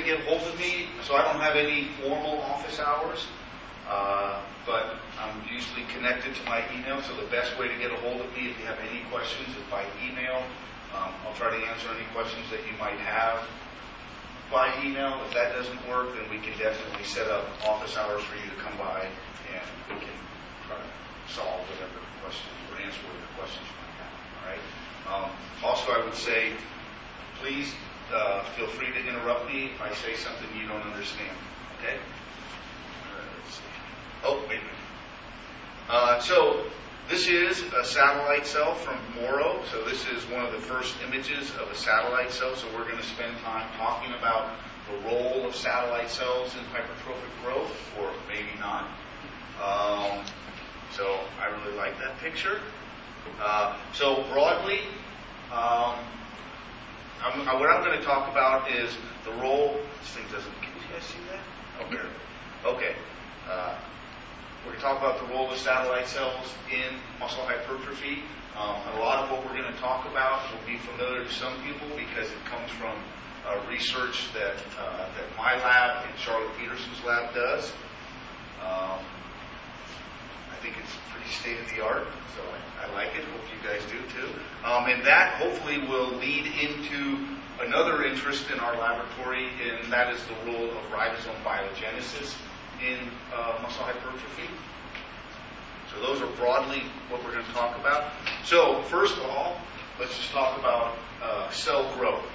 to get hold of me, so I don't have any formal office hours, but I'm usually connected to my email, so the best way to get a hold of me if you have any questions is by email. I'll try to answer any questions that you might have by email. If that doesn't work, then we can definitely set up office hours for you to come by and we can try to solve whatever questions or answer whatever questions you might have. All right. Also, I would say, please feel free to interrupt me if I say something you don't understand. Okay? Let's see. Oh, wait a minute. So this is a satellite cell from Moro. So this is one of the first images of a satellite cell. So we're going to spend time talking about the role of satellite cells in hypertrophic growth, or maybe not. So I really like that picture. So broadly, what I'm going to talk about is the role. This thing doesn't. Can you guys see that? Oh, here. Okay. We're going to talk about the role of satellite cells in muscle hypertrophy. A lot of what we're going to talk about will be familiar to some people because it comes from research that my lab and Charlotte Peterson's lab does. I think it's pretty state-of-the-art, so I like it. Hope you guys do too. And that hopefully will lead into another interest in our laboratory, and that is the role of ribosome biogenesis in muscle hypertrophy. So those are broadly what we're going to talk about. So first of all, let's just talk about cell growth.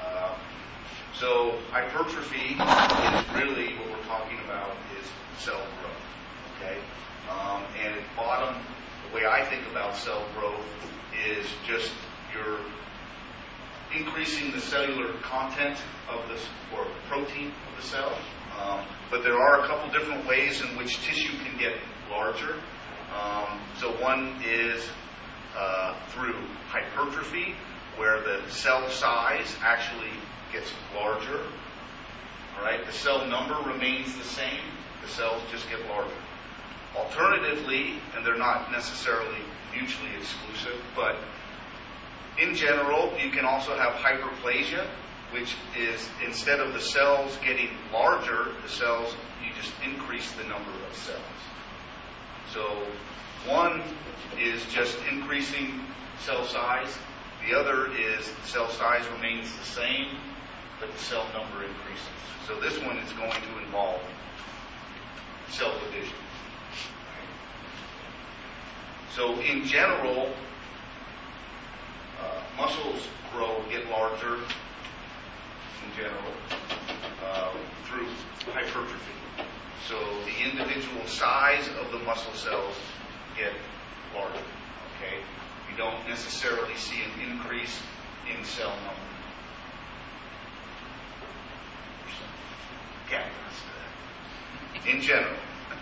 So hypertrophy is really what we're talking about is cell growth. Okay? And at bottom, the way I think about cell growth is just you're increasing the cellular content of this, or protein of the cell. But there are a couple different ways in which tissue can get larger. So one is through hypertrophy, where the cell size actually gets larger. All right, the cell number remains the same. The cells just get larger. Alternatively, and they're not necessarily mutually exclusive, but in general, you can also have hyperplasia, which is instead of the cells getting larger, you just increase the number of cells. So one is just increasing cell size. The other is cell size remains the same, but the cell number increases. So this one is going to involve cell division. So in general, muscles get larger in general through hypertrophy. So the individual size of the muscle cells get larger. Okay, you don't necessarily see an increase in cell number. Yeah, in general.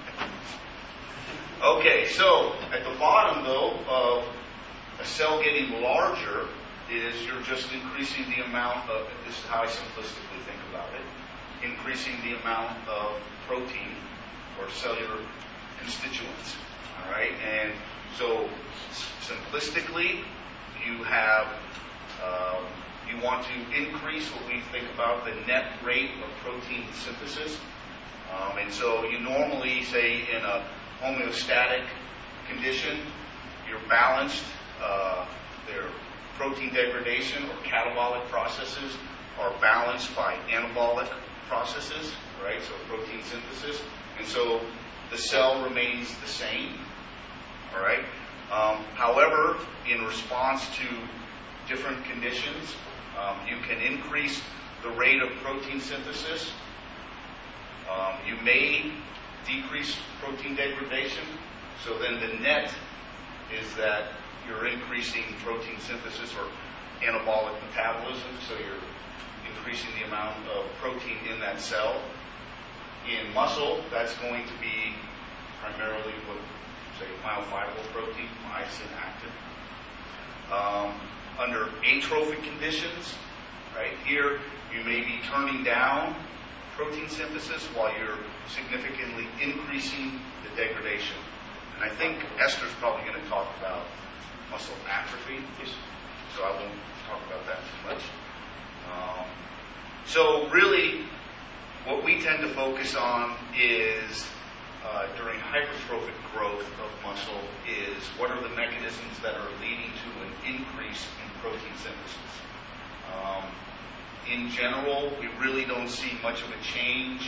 Okay, so at the bottom, though, of a cell getting larger is you're just increasing the amount of, this is how I simplistically think about it, increasing the amount of protein or cellular constituents. All right, and so simplistically, you have, you want to increase what we think about the net rate of protein synthesis. And so you normally say in a homeostatic condition, you're balanced, their protein degradation or catabolic processes are balanced by anabolic processes, right? So protein synthesis. And so the cell remains the same, all right? However, in response to different conditions, you can increase the rate of protein synthesis. You may decrease protein degradation, so then the net is that you're increasing protein synthesis or anabolic metabolism, so you're increasing the amount of protein in that cell. In muscle, that's going to be primarily what, say, myofibril protein, myosin actin. Under atrophic conditions, right here, you may be turning down protein synthesis while you're significantly increasing the degradation. And I think Esther's probably going to talk about muscle atrophy, so I won't talk about that too much. So really, what we tend to focus on is during hypertrophic growth of muscle is what are the mechanisms that are leading to an increase in protein synthesis. In general, we really don't see much of a change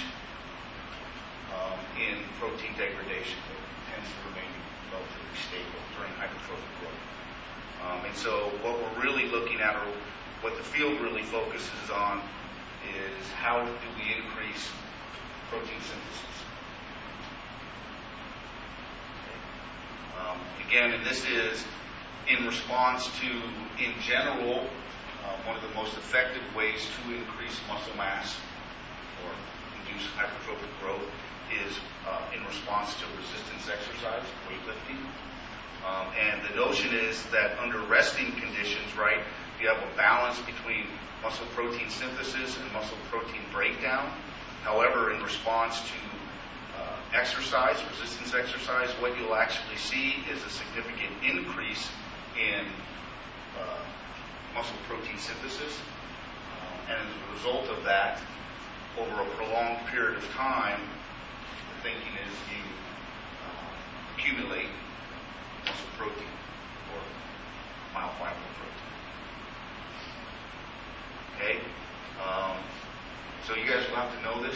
in protein degradation. It tends to remain relatively stable during hypertrophic growth. And so what we're really looking at, or what the field really focuses on, is how do we increase protein synthesis. Again, and this is in response to, in general, one of the most effective ways to increase muscle mass or induce hypertrophic growth is in response to resistance exercise, weightlifting. And the notion is that under resting conditions, right, you have a balance between muscle protein synthesis and muscle protein breakdown. However, in response to exercise, resistance exercise, what you'll actually see is a significant increase in muscle protein synthesis. And as a result of that, over a prolonged period of time, the thinking is you accumulate muscle protein or myofibril protein. Okay? So you guys will have to know this.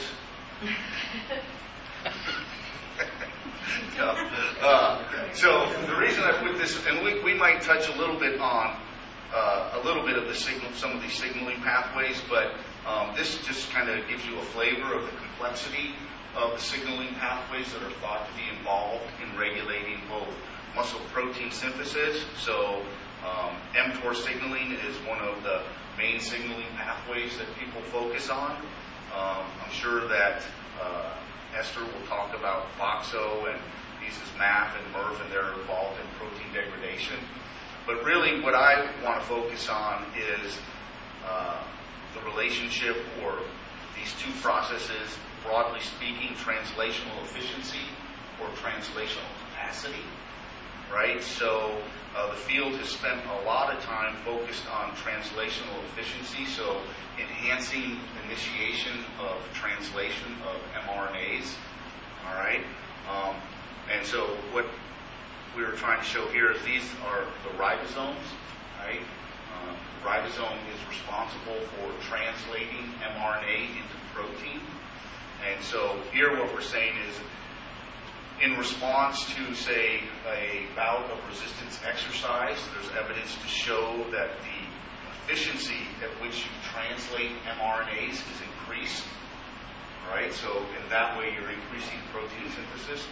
So the reason I put this, and we might touch a little bit on a little bit of the some of these signaling pathways, but this just kind of gives you a flavor of the complexity of the signaling pathways that are thought to be involved in regulating both muscle protein synthesis. So mTOR signaling is one of the main signaling pathways that people focus on. I'm sure that Esther will talk about FOXO and Mises MAP and MERV, and they're involved in protein degradation. But really what I want to focus on is the relationship, or these two processes, broadly speaking, translational efficiency or translational capacity, right? So the field has spent a lot of time focused on translational efficiency, so enhancing initiation of translation of mRNAs, all right? And so what we were trying to show here is these are the ribosomes, right? The ribosome is responsible for translating mRNA into protein. And so here what we're saying is, in response to, say, a bout of resistance exercise, there's evidence to show that the efficiency at which you translate mRNAs is increased. Right? So in that way, you're increasing protein synthesis.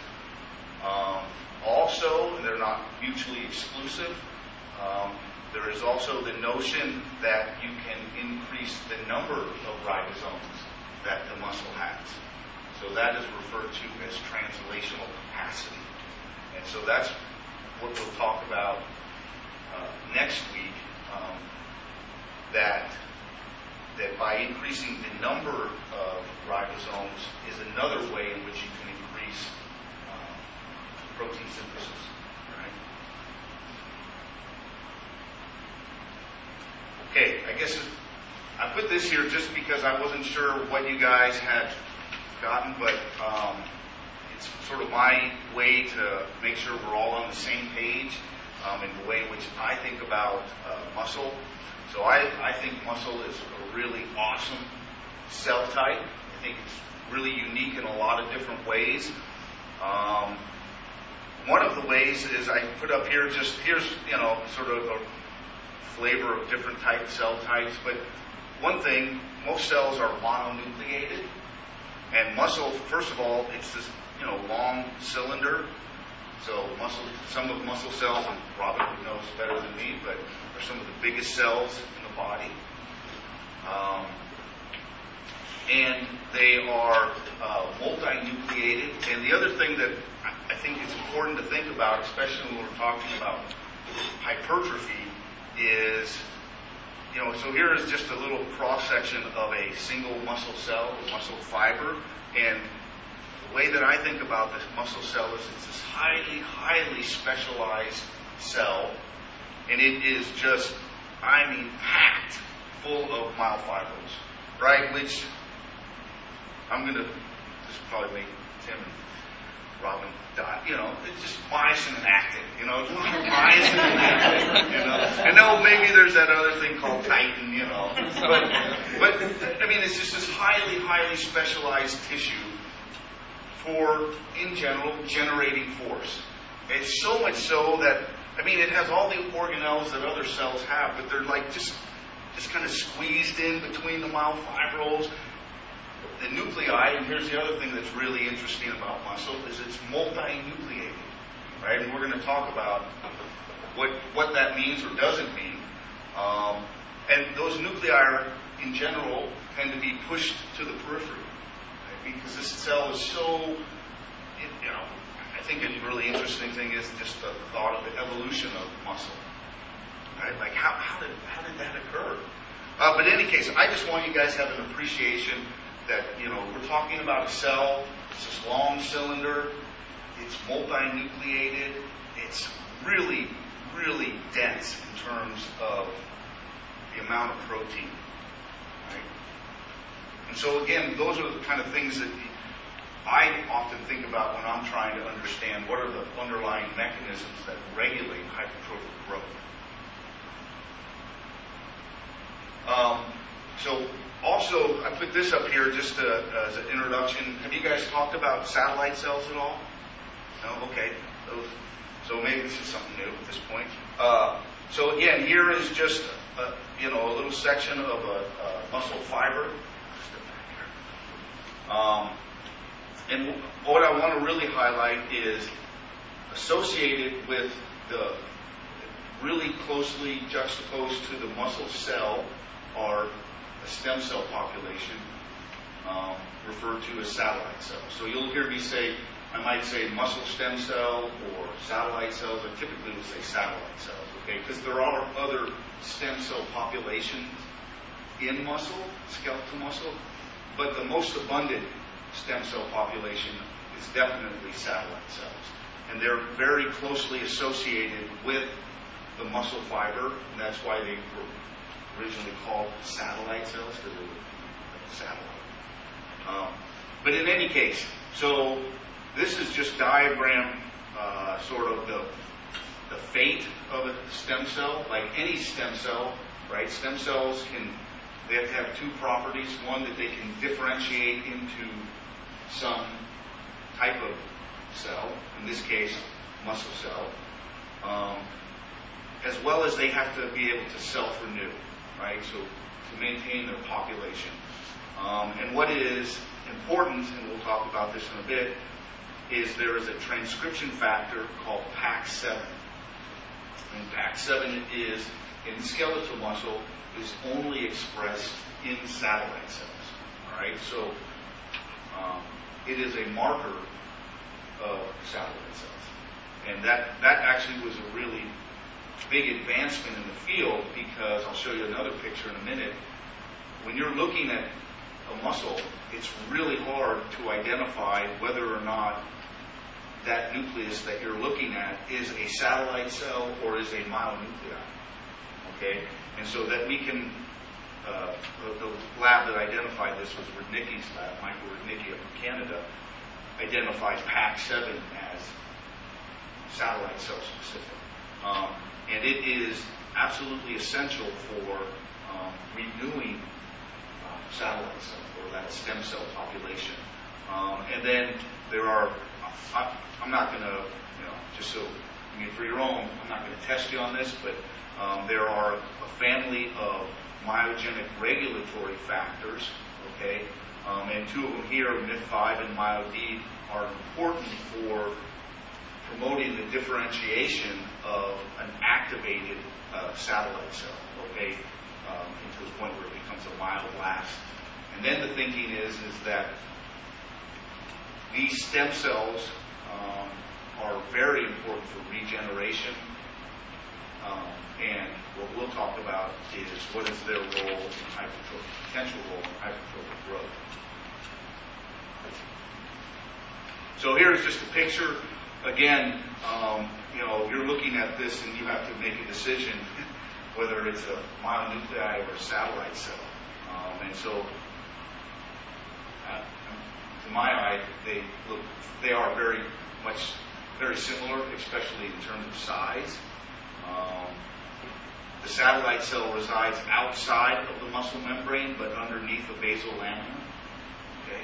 Also, they're not mutually exclusive. There is also the notion that you can increase the number of ribosomes that the muscle has. So that is referred to as translational capacity. And so that's what we'll talk about next week, that by increasing the number of ribosomes is another way in which you can increase protein synthesis. Right? Okay, I guess I put this here just because I wasn't sure what you guys had gotten, but it's sort of my way to make sure we're all on the same page in the way in which I think about muscle. So I think muscle is a really awesome cell type. I think it's really unique in a lot of different ways. One of the ways is I put up here here's sort of a flavor of different cell types. But one thing, most cells are mononucleated, and muscle, first of all, it's this long cylinder. So some of muscle cells, and Robin would know this better than me, but are some of the biggest cells in the body. And they are multinucleated. And the other thing that I think is important to think about, especially when we're talking about hypertrophy, is, so here is just a little cross-section of a single muscle cell, a muscle fiber. And the way that I think about this muscle cell is it's this highly, highly specialized cell. And it is just, packed full of myofibrils, right? Which I'm going to just probably make Tim and Robin die. It's just myosin and actin. Myosin and actin. And no, maybe there's that other thing called titin. But I mean, it's just this highly, highly specialized tissue for, in general, generating force. It's so much so that, I mean, it has all the organelles that other cells have, but they're like just kind of squeezed in between the myofibrils. The nuclei, and here's the other thing that's really interesting about muscle, is it's multinucleated, right? And we're going to talk about what that means or doesn't mean. And those nuclei, in general, tend to be pushed to the periphery, right? Because this cell is so, I think a really interesting thing is just the thought of the evolution of muscle, right? Like how did that occur? But in any case, I just want you guys to have an appreciation that, we're talking about a cell. It's this long cylinder. It's multinucleated. It's really, really dense in terms of the amount of protein. Right? And so again, those are the kind of things that I often think about when I'm trying to understand what are the underlying mechanisms that regulate hypertrophic growth. So also, I put this up here just as an introduction. Have you guys talked about satellite cells at all? No? Okay. So maybe this is something new at this point. So again, here is just a little section of a muscle fiber. And what I want to really highlight is associated with the really closely juxtaposed to the muscle cell are a stem cell population referred to as satellite cells. So you'll hear me say, I might say muscle stem cell or satellite cells. I typically will say satellite cells, okay? Because there are other stem cell populations in muscle, skeletal muscle, but the most abundant stem cell population is definitely satellite cells. And they're very closely associated with the muscle fiber, and that's why they were originally called satellite cells, because they were satellite. But in any case, so this is just diagram sort of the fate of a stem cell. Like any stem cell, right? Stem cells they have to have two properties. One, that they can differentiate into some type of cell, in this case, muscle cell, as well as they have to be able to self-renew, right? So to maintain their population. And what is important, and we'll talk about this in a bit, is there is a transcription factor called PAX7. And PAX7 is, in skeletal muscle, is only expressed in satellite cells. All right, so it is a marker of satellite cells, and that actually was a really big advancement in the field, because I'll show you another picture in a minute. When you're looking at a muscle, it's really hard to identify whether or not that nucleus that you're looking at is a satellite cell or is a myonuclei. Okay, and so that we can, the lab that identified this was Rudnicki's lab, Michael Rudnicki up in Canada, identified PAX7 as satellite cell specific. And it is absolutely essential for renewing satellite cells, or that stem cell population. And then there are, I'm not going to, just so, for your own, I'm not going to test you on this, but there are a family of myogenic regulatory factors, okay? And two of them here, MYF5 and MyoD, are important for promoting the differentiation of an activated satellite cell, okay, to the point where it becomes a myoblast. And then the thinking is that these stem cells are very important for regeneration. And what we'll talk about is what is their role in potential role in hypertrophic growth. So here's just a picture. Again, you're looking at this and you have to make a decision whether it's a myonuclei or a satellite cell. And so side, they are very similar, especially in terms of size. The satellite cell resides outside of the muscle membrane, but underneath the basal lamina. Okay.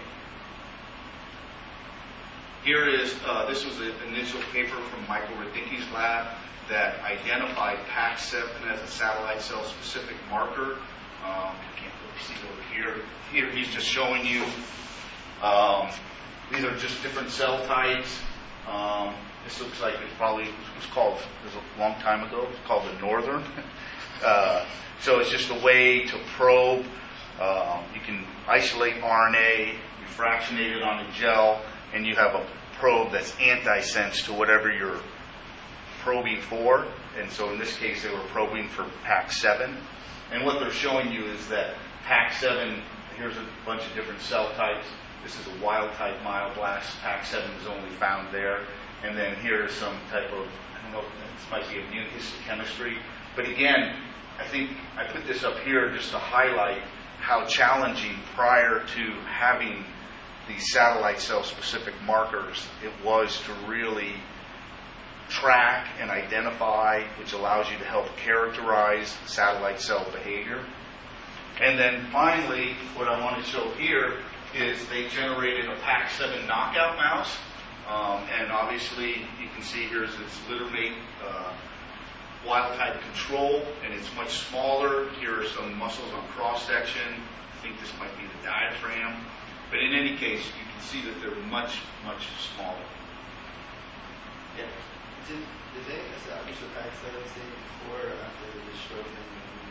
Here is, this was an initial paper from Michael Radicki's lab that identified PAX7 as a satellite cell specific marker. You can't really see it over here. Here he's just showing you, these are just different cell types. This looks like it probably was called, it was a long time ago, it's called the Northern. So it's just a way to probe. You can isolate RNA, you fractionate it on a gel, and you have a probe that's antisense to whatever you're probing for. And so in this case, they were probing for PAX7. And what they're showing you is that PAX7, here's a bunch of different cell types. This is a wild type myoblast. PAX7 is only found there. And then here's some type of, I don't know, this might be immunohistochemistry. But again, I think I put this up here just to highlight how challenging prior to having these satellite cell specific markers it was to really track and identify, which allows you to help characterize satellite cell behavior. And then finally, what I want to show here is they generated a PAX7 knockout mouse. And obviously, you can see here's its littermate wild type control, and it's much smaller. Here are some muscles on cross section. I think this might be the diaphragm. But in any case, you can see that they're much, much smaller. Yeah. Did they establish the PAX7 state before or after the dystrophin?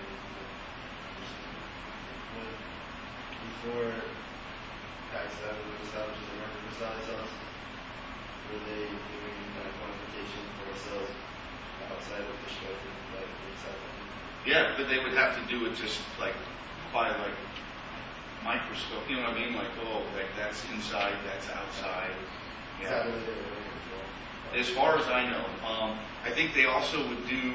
Before PAX7 was established as a marker for satellite cells, were they doing kind of quantification for cells outside of dystrophin, like inside of them? Yeah, but they would have to do it just like by like microscope. You know what I mean? Like, oh, like that's inside, that's outside. Yeah. As far as I know, I think they also would do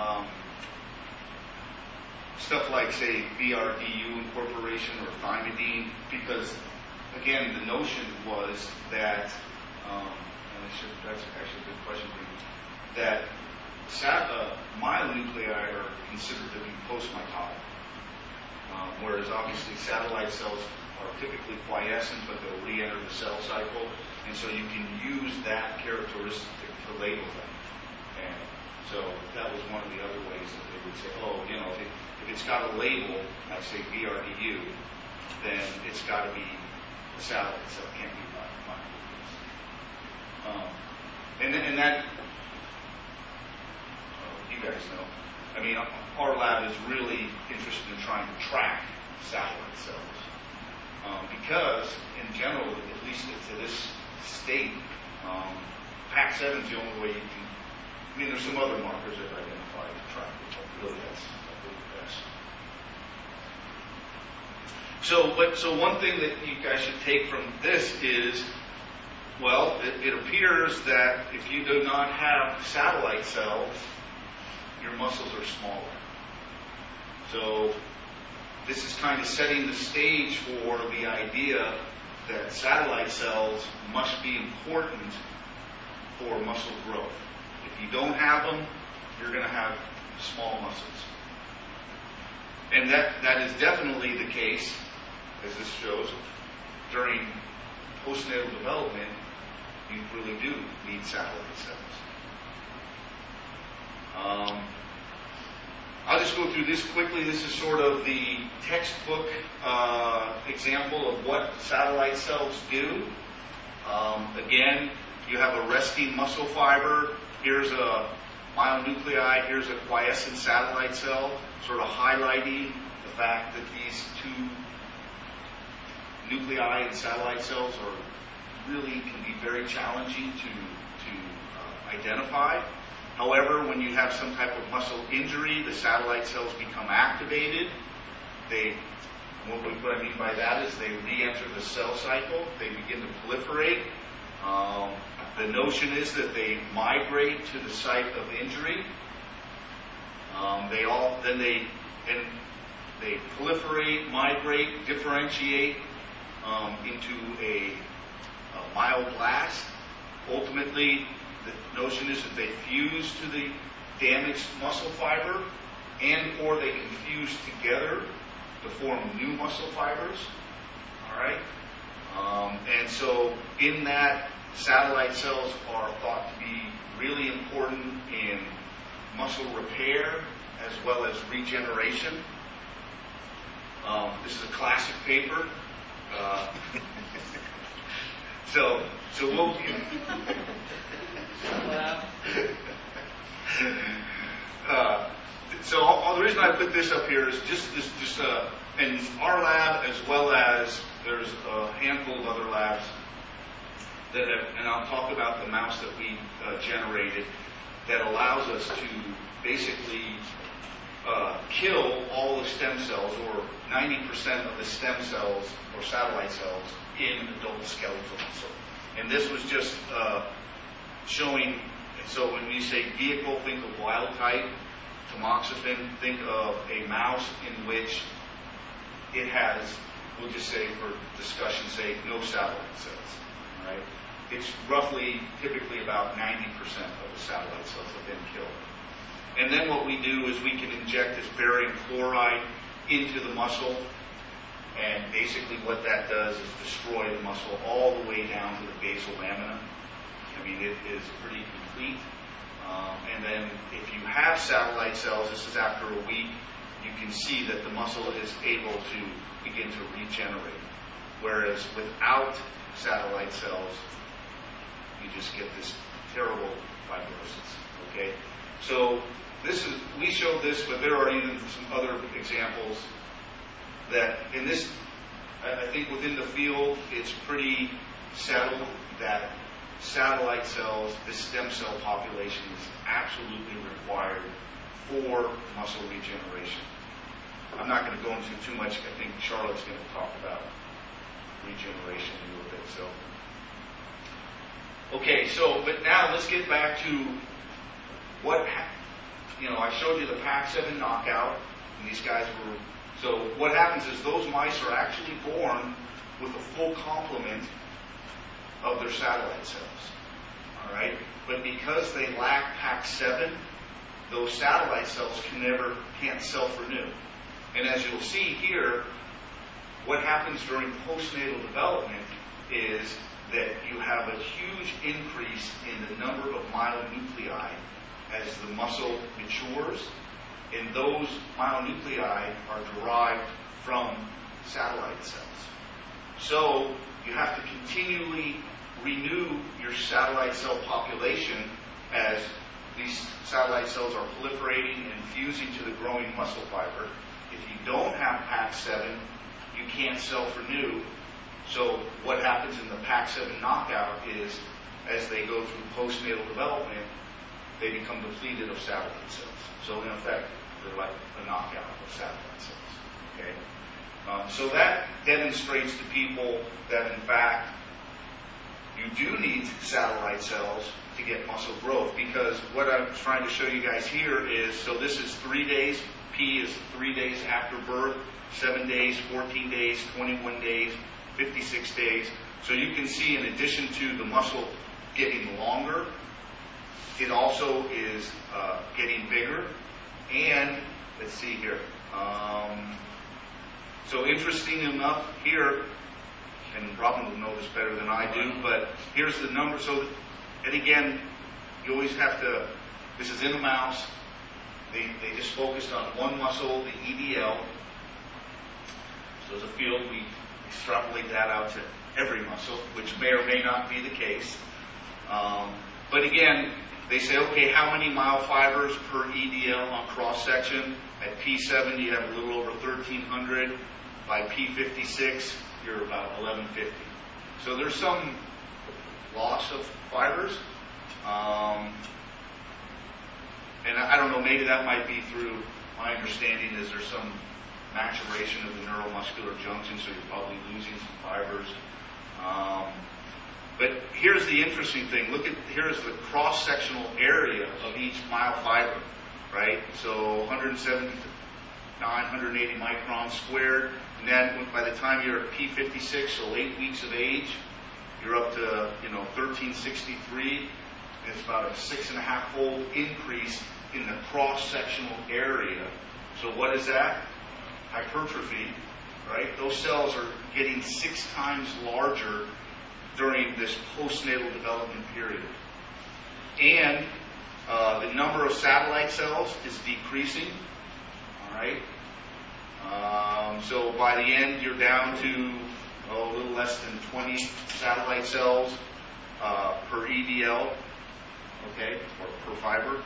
stuff like, say, BRDU incorporation or thymidine, because, again, the notion was that, that's actually a good question for you, that myonuclei are considered to be post-mitotic, whereas obviously satellite cells are typically quiescent, but they'll re-enter the cell cycle. And so you can use that characteristic to label them. And so that was one of the other ways that they would say, oh, you know, if it's got a label, like say BRDU, then it's got to be a satellite cell. It can't be myonucleus. And that, you guys know, I mean, our lab is really interested in trying to track satellite cells. Because, in general, at least to this state, PAX7 is the only way you can, I mean, there's some other markers that are identified to track it, but really that's the best. So one thing that you guys should take from this is, well, it appears that if you do not have satellite cells, your muscles are smaller. So this is kind of setting the stage for the idea that satellite cells must be important for muscle growth. If you don't have them, you're going to have small muscles. And that is definitely the case, as this shows, during postnatal development, you really do need satellite cells. I'll just go through this quickly. This is sort of the textbook example of what satellite cells do. Again, you have a resting muscle fiber. Here's a myonuclei. Here's a quiescent satellite cell, sort of highlighting the fact that these two nuclei and satellite cells are really can be very challenging to identify. However, when you have some type of muscle injury, the satellite cells become activated. What I mean by that is they re-enter the cell cycle. They begin to proliferate. The notion is that they migrate to the site of injury. They proliferate, migrate, differentiate into a myoblast. Ultimately, the notion is that they fuse to the damaged muscle fiber, and or they can fuse together to form new muscle fibers. All right? And so in that, satellite cells are thought to be really important in muscle repair as well as regeneration. This is a classic paper. So we'll... So the reason I put this up here is just in our lab, as well as there's a handful of other labs that have, and I'll talk about the mouse that we generated, that allows us to basically kill all the stem cells, or 90% of the stem cells or satellite cells in adult skeletal muscle. And this was just showing, and so when we say vehicle, think of wild type. Tamoxifen, think of a mouse in which it has, we'll just say for discussion's sake, no satellite cells. Right? It's roughly, typically about 90% of the satellite cells have been killed. And then what we do is we can inject this barium chloride into the muscle, and basically what that does is destroy the muscle all the way down to the basal lamina. I mean, it is pretty complete. And then if you have satellite cells, this is after a week, you can see that the muscle is able to begin to regenerate. Whereas without satellite cells, you just get this terrible fibrosis. Okay? So this is, we showed this, but there are even some other examples that in this, I think within the field, it's pretty settled that satellite cells, this stem cell population, is absolutely required for muscle regeneration. I'm not going to go into too much. I think Charlotte's going to talk about regeneration a little bit. So, but now let's get back to what, I showed you the PAX7 knockout, and these guys were, so what happens is those mice are actually born with a full complement of their satellite cells. All right? But because they lack PAX7, those satellite cells can't self-renew. And as you'll see here, what happens during postnatal development is that you have a huge increase in the number of myonuclei as the muscle matures, and those myonuclei are derived from satellite cells. So you have to continually renew your satellite cell population as these satellite cells are proliferating and fusing to the growing muscle fiber. If you don't have PAX7, you can't self-renew. So what happens in the PAX7 knockout is, as they go through postnatal development, they become depleted of satellite cells. So in effect, they're like a knockout of satellite cells. Okay? So that demonstrates to people that, in fact, you do need satellite cells to get muscle growth, because what I'm trying to show you guys here is, so this is 3 days. P is 3 days after birth, 7 days, 14 days, 21 days, 56 days. So you can see, in addition to the muscle getting longer, it also is getting bigger. And let's see here. So interesting enough here, and Robin will know this better than I do, but here's the number. So, and again, you always have to, this is in a mouse. They just focused on one muscle, the EDL. So as a field, we extrapolate that out to every muscle, which may or may not be the case. But again, they say, okay, how many myofibers per EDL on cross-section? At P7, you have a little over 1,300. By P56, you're about 1,150. So there's some loss of fibers. And I don't know, maybe that might be through, my understanding is there's some maturation of the neuromuscular junction, so you're probably losing some fibers. But here's the interesting thing. Here's the cross-sectional area of each myofiber, right? So 179, 180 microns squared. And then by the time you're at P56, so 8 weeks of age, you're up to 1363. It's about a 6.5-fold increase in the cross-sectional area. So what is that? Hypertrophy, right? Those cells are getting 6 times larger during this postnatal development period. And the number of satellite cells is decreasing. All right. So by the end, you're down to a little less than 20 satellite cells per EDL, okay, or per fiber.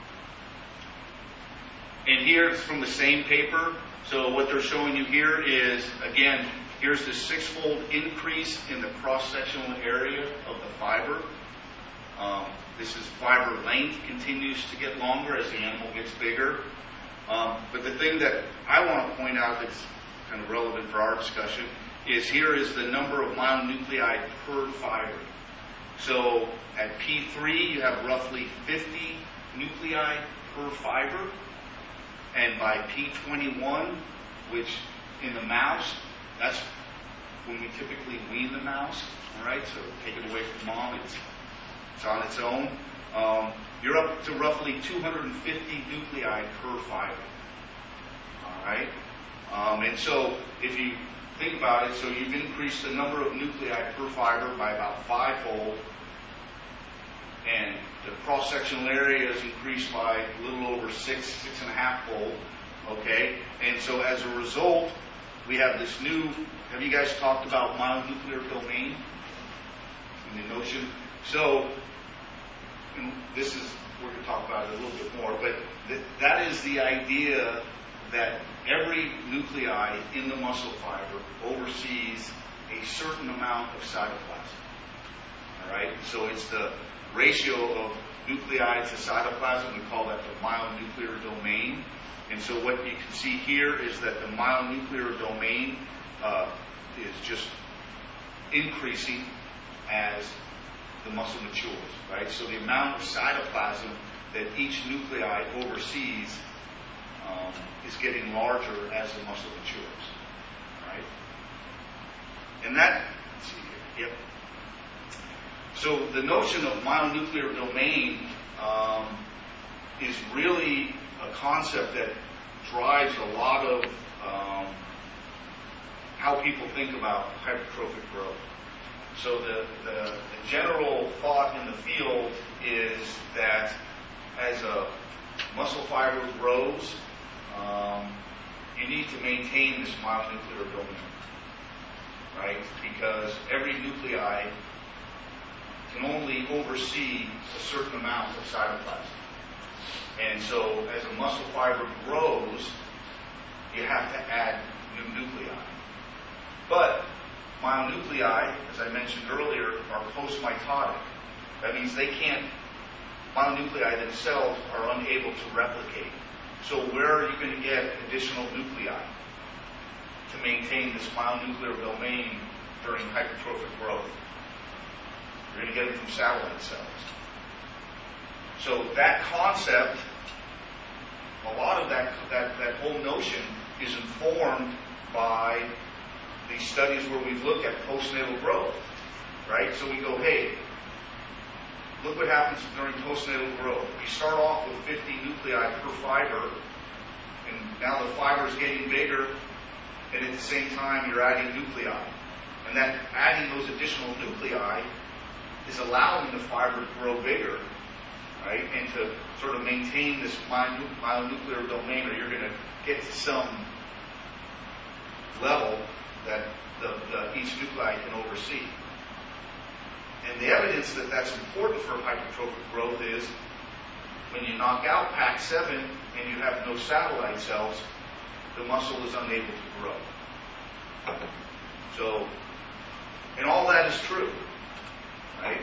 And here it's from the same paper. So what they're showing you here is, again, here's the 6-fold increase in the cross-sectional area of the fiber. This is fiber length continues to get longer as the animal gets bigger. But the thing that I want to point out that's kind of relevant for our discussion is here is the number of myonuclei per fiber. So at P3, you have roughly 50 nuclei per fiber. And by P21, which in the mouse, that's when we typically wean the mouse, all right? So take it away from mom, it's on its own. You're up to roughly 250 nuclei per fiber, all right? And so if you think about it, so you've increased the number of nuclei per fiber by about 5-fold, and the cross-sectional area is increased by a little over 6.5-fold, okay? And so as a result, we have this new, have you guys talked about myonuclear domain in the notion? So this is, we're going to talk about it a little bit more, but that is the idea that every nuclei in the muscle fiber oversees a certain amount of cytoplasm, all right? So it's the ratio of nuclei to cytoplasm. We call that the myonuclear domain. And so what you can see here is that the myonuclear domain is just increasing as the muscle matures, right? So the amount of cytoplasm that each nuclei oversees is getting larger as the muscle matures, right? And that, let's see here, yep. So the notion of myonuclear domain is really a concept that drives a lot of how people think about hypertrophic growth. So the general thought in the field is that as a muscle fiber grows, you need to maintain this myonuclear domain, right? Because every nuclei can only oversee a certain amount of cytoplasm. And so as a muscle fiber grows, you have to add new nuclei. But myonuclei, as I mentioned earlier, are post-mitotic. That means myonuclei themselves are unable to replicate. So where are you going to get additional nuclei to maintain this myonuclear domain during hypertrophic growth? You're going to get it from satellite cells. So that concept, a lot of that whole notion is informed by these studies where we've looked at postnatal growth, right? So we go, hey, look what happens during postnatal growth. You start off with 50 nuclei per fiber, and now the fiber is getting bigger, and at the same time you're adding nuclei. And that adding those additional nuclei is allowing the fiber to grow bigger, right? And to sort of maintain this myonuclear domain, or you're going to get to some level that each nuclei can oversee. And the evidence that that's important for hypertrophic growth is when you knock out PAC7 and you have no satellite cells, the muscle is unable to grow. So, and all that is true, right?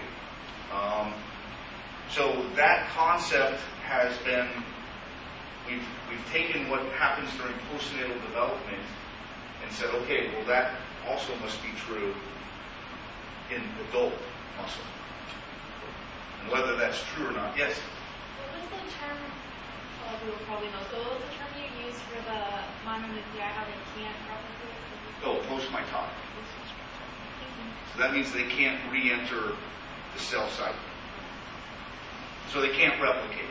So that concept has been, we've taken what happens during postnatal development and said, okay, well that also must be true in adult muscle. And whether that's true or not, yes? What was the term, we will probably know, so what was the term you used for the myonuclei, how they can't replicate? Oh, post-mitotic. So that means they can't re-enter the cell cycle. So they can't replicate.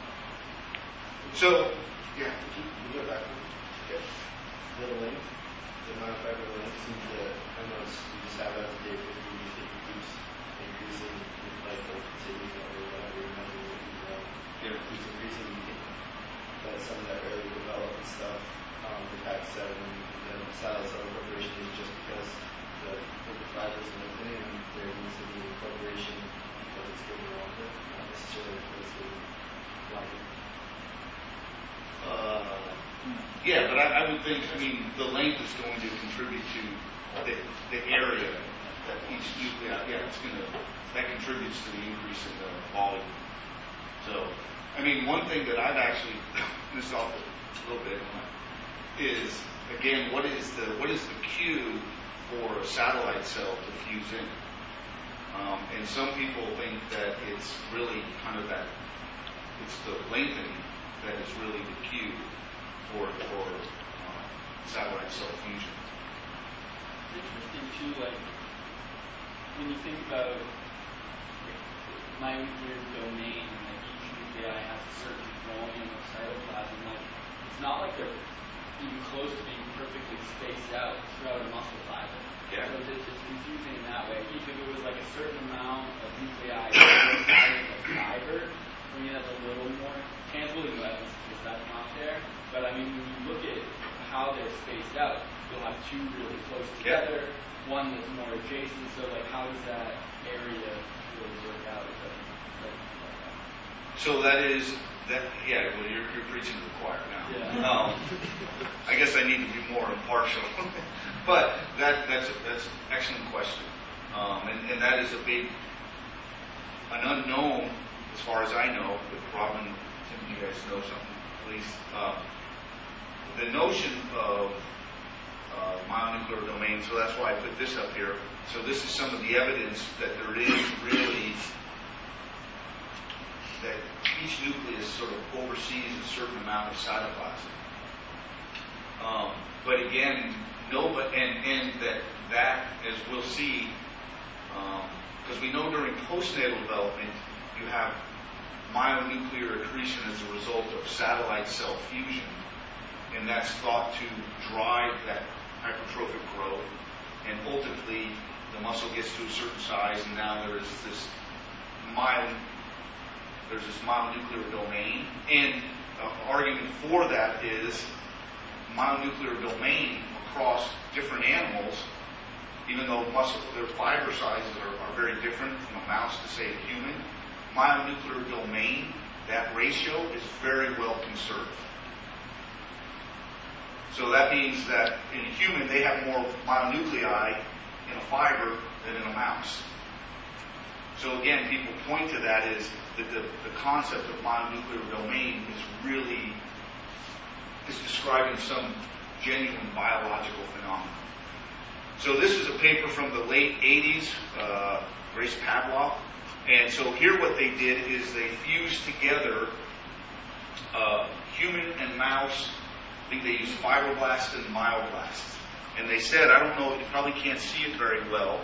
So, yeah. You go back. Yeah. The length, the amount of fiber length seems to, I know you just have it as a day 50, you think it keeps increasing with like the cities or whatever, you know, Yeah. keeps increasing. But some of that early development stuff, the Pac 7, the Solid Cell Corporation is just because the fibers lengthening and there needs to be incorporation because it's getting longer, not necessarily because it's getting wider. Yeah, but I would think, I mean, the length is going to contribute to the area that each nuclei, that contributes to the increase in the volume. So, I mean, one thing that I've actually missed off a little bit is, again, what is the cue for a satellite cell to fuse in? And some people think that it's really kind of that, it's the lengthening that is really the cue for satellite cell fusion. It's interesting too, like when you think about molecular domain, like each nuclei has a certain volume of cytoplasm. Like it's not like they're even close to being perfectly spaced out throughout a muscle fiber. Yeah. So it's confusing in that way. If it was like a certain amount of nuclei inside of the fiber, I mean that's a little more tangible evidence because that's not there. But I mean, when you look at how they're spaced out, you'll have two really close together, one that's more adjacent. So like, how does that area really work out? So that is that. Yeah. Well, you're preaching to the choir now. Yeah. I guess I need to be more impartial. But that's an excellent question, and that is an unknown as far as I know. But Robin, Tim, you guys know something, please. The notion of mononuclear domain, so that's why I put this up here. So this is some of the evidence that there is really, that each nucleus sort of oversees a certain amount of cytoplasm. But again, and that, as we'll see, because we know during postnatal development, you have myonuclear accretion as a result of satellite cell fusion. And that's thought to drive that hypertrophic growth, and ultimately the muscle gets to a certain size, and now there's this myonuclear domain. And the argument for that is myonuclear domain across different animals, even though their fiber sizes are very different from a mouse to say a human, myonuclear domain, that ratio is very well conserved. So that means that in a human, they have more myonuclei in a fiber than in a mouse. So again, people point to that as that the concept of myonuclear domain is describing some genuine biological phenomenon. So this is a paper from the late 80s, Grace Pavlov. And so here what they did is they fused together human and mouse. I think they used fibroblasts and myoblasts. And they said, I don't know, you probably can't see it very well.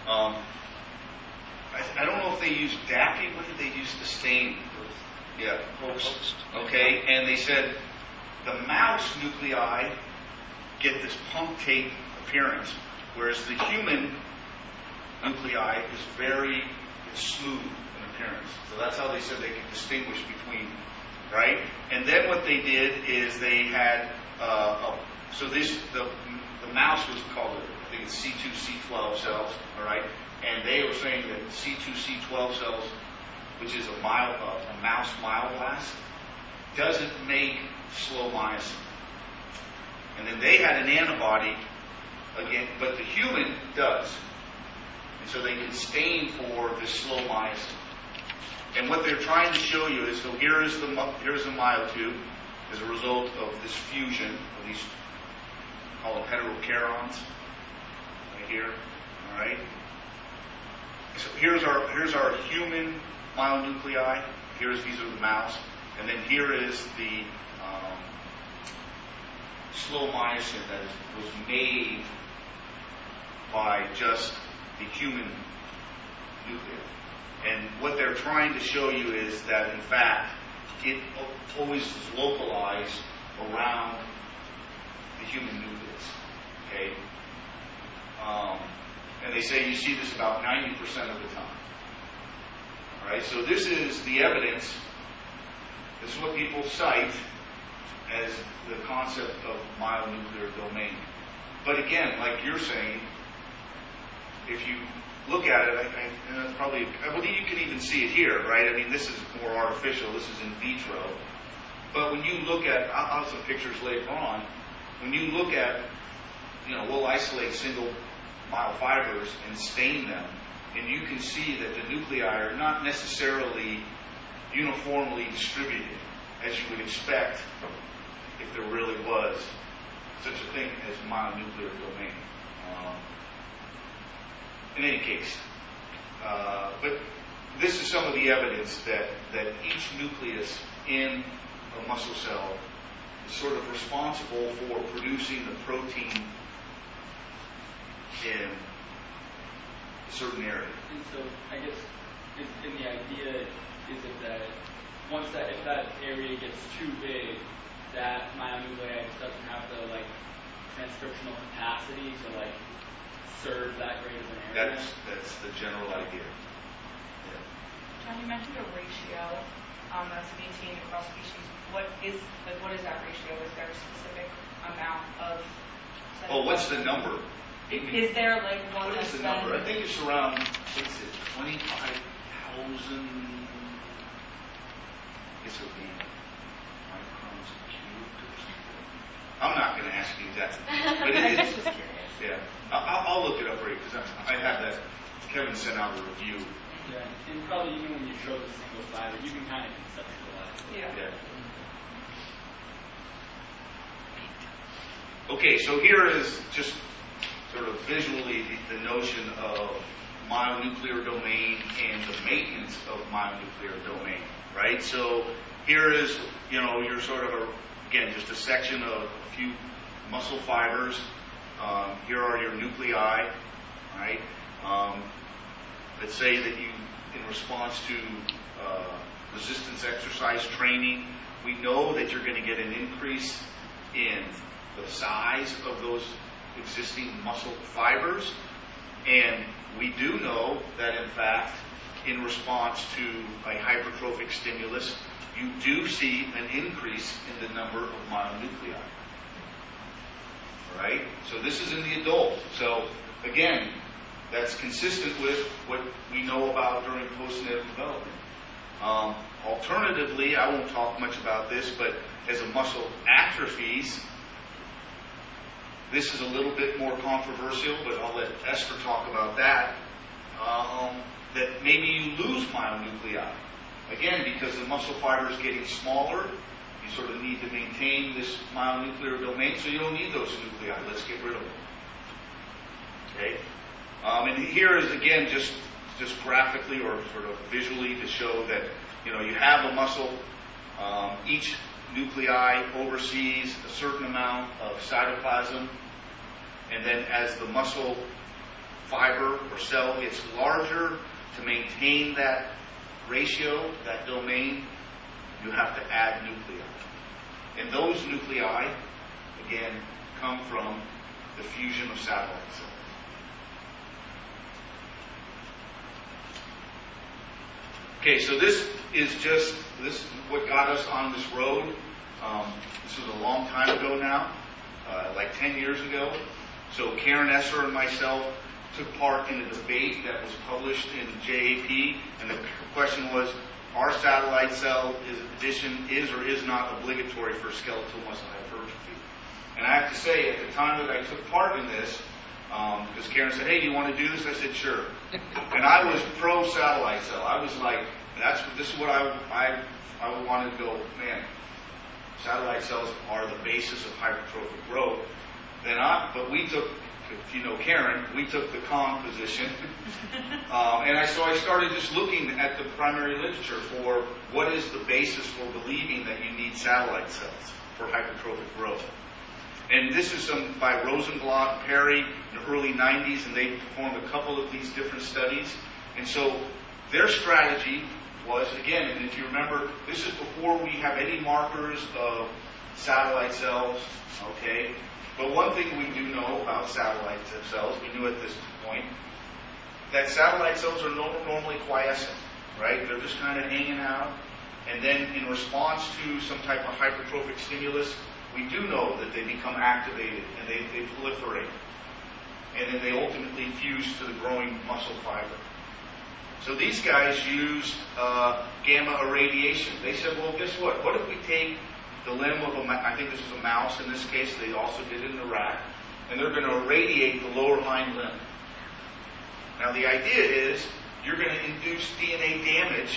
I don't know if they used DAPI. What did they use to stain? Yeah, host. Okay, and they said the mouse nuclei get this punctate appearance, whereas the human nuclei is very smooth in appearance. So that's how they said they could distinguish between, right? And then what they did is they had, the mouse was called, I think it's C2C12 cells, all right? And they were saying that C2C12 cells, which is a mouse myoblast, doesn't make slow myosin. And then they had an antibody, again, but the human does. And so they can stain for this slow myosin. And what they're trying to show you is, so here's the myotube as a result of this fusion of these, call them heterocherons, right here, all right? So here's our human myonuclei. These are the mouse, and then here is the slow myosin that was made by just the human nucleus. And what they're trying to show you is that, in fact, it always is localized around the human nucleus. Okay? And they say you see this about 90% of the time. All right? So this is the evidence. This is what people cite as the concept of myonuclear domain. But again, like you're saying, if you look at it, I believe you can even see it here, right? I mean, this is more artificial. This is in vitro. But when you look at, I'll have some pictures later on. When you look at, we'll isolate single myofibers and stain them, and you can see that the nuclei are not necessarily uniformly distributed, as you would expect if there really was such a thing as myonuclear domain. In any case, but this is some of the evidence that each nucleus in a muscle cell is sort of responsible for producing the protein in a certain area. And so, I guess, in the idea is it that if that area gets too big, that myonuclei doesn't have the transcriptional capacity to serve that great of an area? That's the general idea. Yeah. John, you mentioned a ratio that's maintained across species. What is that ratio? Is there a specific amount of? What's the number? Is there one? What is the number? I think it's around 25,000. This would be microns cubed or something. I'm not going to ask you that, but I just was curious. Yeah, I'll look it up for you because I have that. Kevin sent out a review. Yeah, and probably even when you show the single fiber, you can kind of conceptualize. Yeah. Okay, so here is just sort of visually the notion of myonuclear domain and the maintenance of myonuclear domain, right? So here is, you're sort of, again, just a section of a few muscle fibers. Here are your nuclei, right? Let's say that you, in response to resistance exercise training, we know that you're going to get an increase in the size of those existing muscle fibers. And we do know that, in fact, in response to a hypertrophic stimulus, you do see an increase in the number of myonuclei. Right? So this is in the adult. So again, that's consistent with what we know about during postnatal development. Alternatively, I won't talk much about this, but as a muscle atrophies, this is a little bit more controversial, but I'll let Esther talk about that. That maybe you lose myonuclei. Again, because the muscle fiber is getting smaller, you sort of need to maintain this myonuclear domain, so you don't need those nuclei. Let's get rid of them. Okay? And here is, again, just graphically or sort of visually to show that, you have a muscle. Each nuclei oversees a certain amount of cytoplasm. And then as the muscle fiber or cell gets larger, to maintain that ratio, that domain, you have to add nuclei. And those nuclei, again, come from the fusion of satellite cells. Okay, so this is what got us on this road. This was a long time ago now, like 10 years ago. So Karen Esser and myself took part in a debate that was published in JAP, and the question was, our satellite cell addition is or is not obligatory for skeletal muscle hypertrophy? And I have to say, at the time that I took part in this, because Karen said, hey, do you want to do this? I said, sure. And I was pro-satellite cell. I was like, this is what I wanted to go, man, satellite cells are the basis of hypertrophic growth. But we took, if you know Karen, we took the calm position. And so I started just looking at the primary literature for what is the basis for believing that you need satellite cells for hypertrophic growth. And this is some by Rosenblatt, Perry, in the early 90s, and they performed a couple of these different studies. And so their strategy was, again, and if you remember, this is before we have any markers of satellite cells, okay? But one thing we do know about satellite cells, we knew at this point, that satellite cells are normally quiescent, right? They're just kind of hanging out. And then in response to some type of hypertrophic stimulus, we do know that they become activated and they proliferate. And then they ultimately fuse to the growing muscle fiber. So these guys used gamma irradiation. They said, well, guess what? What if we take the limb of I think this is a mouse in this case, they also did it in the rat, and they're going to irradiate the lower hind limb. Now the idea is you're going to induce DNA damage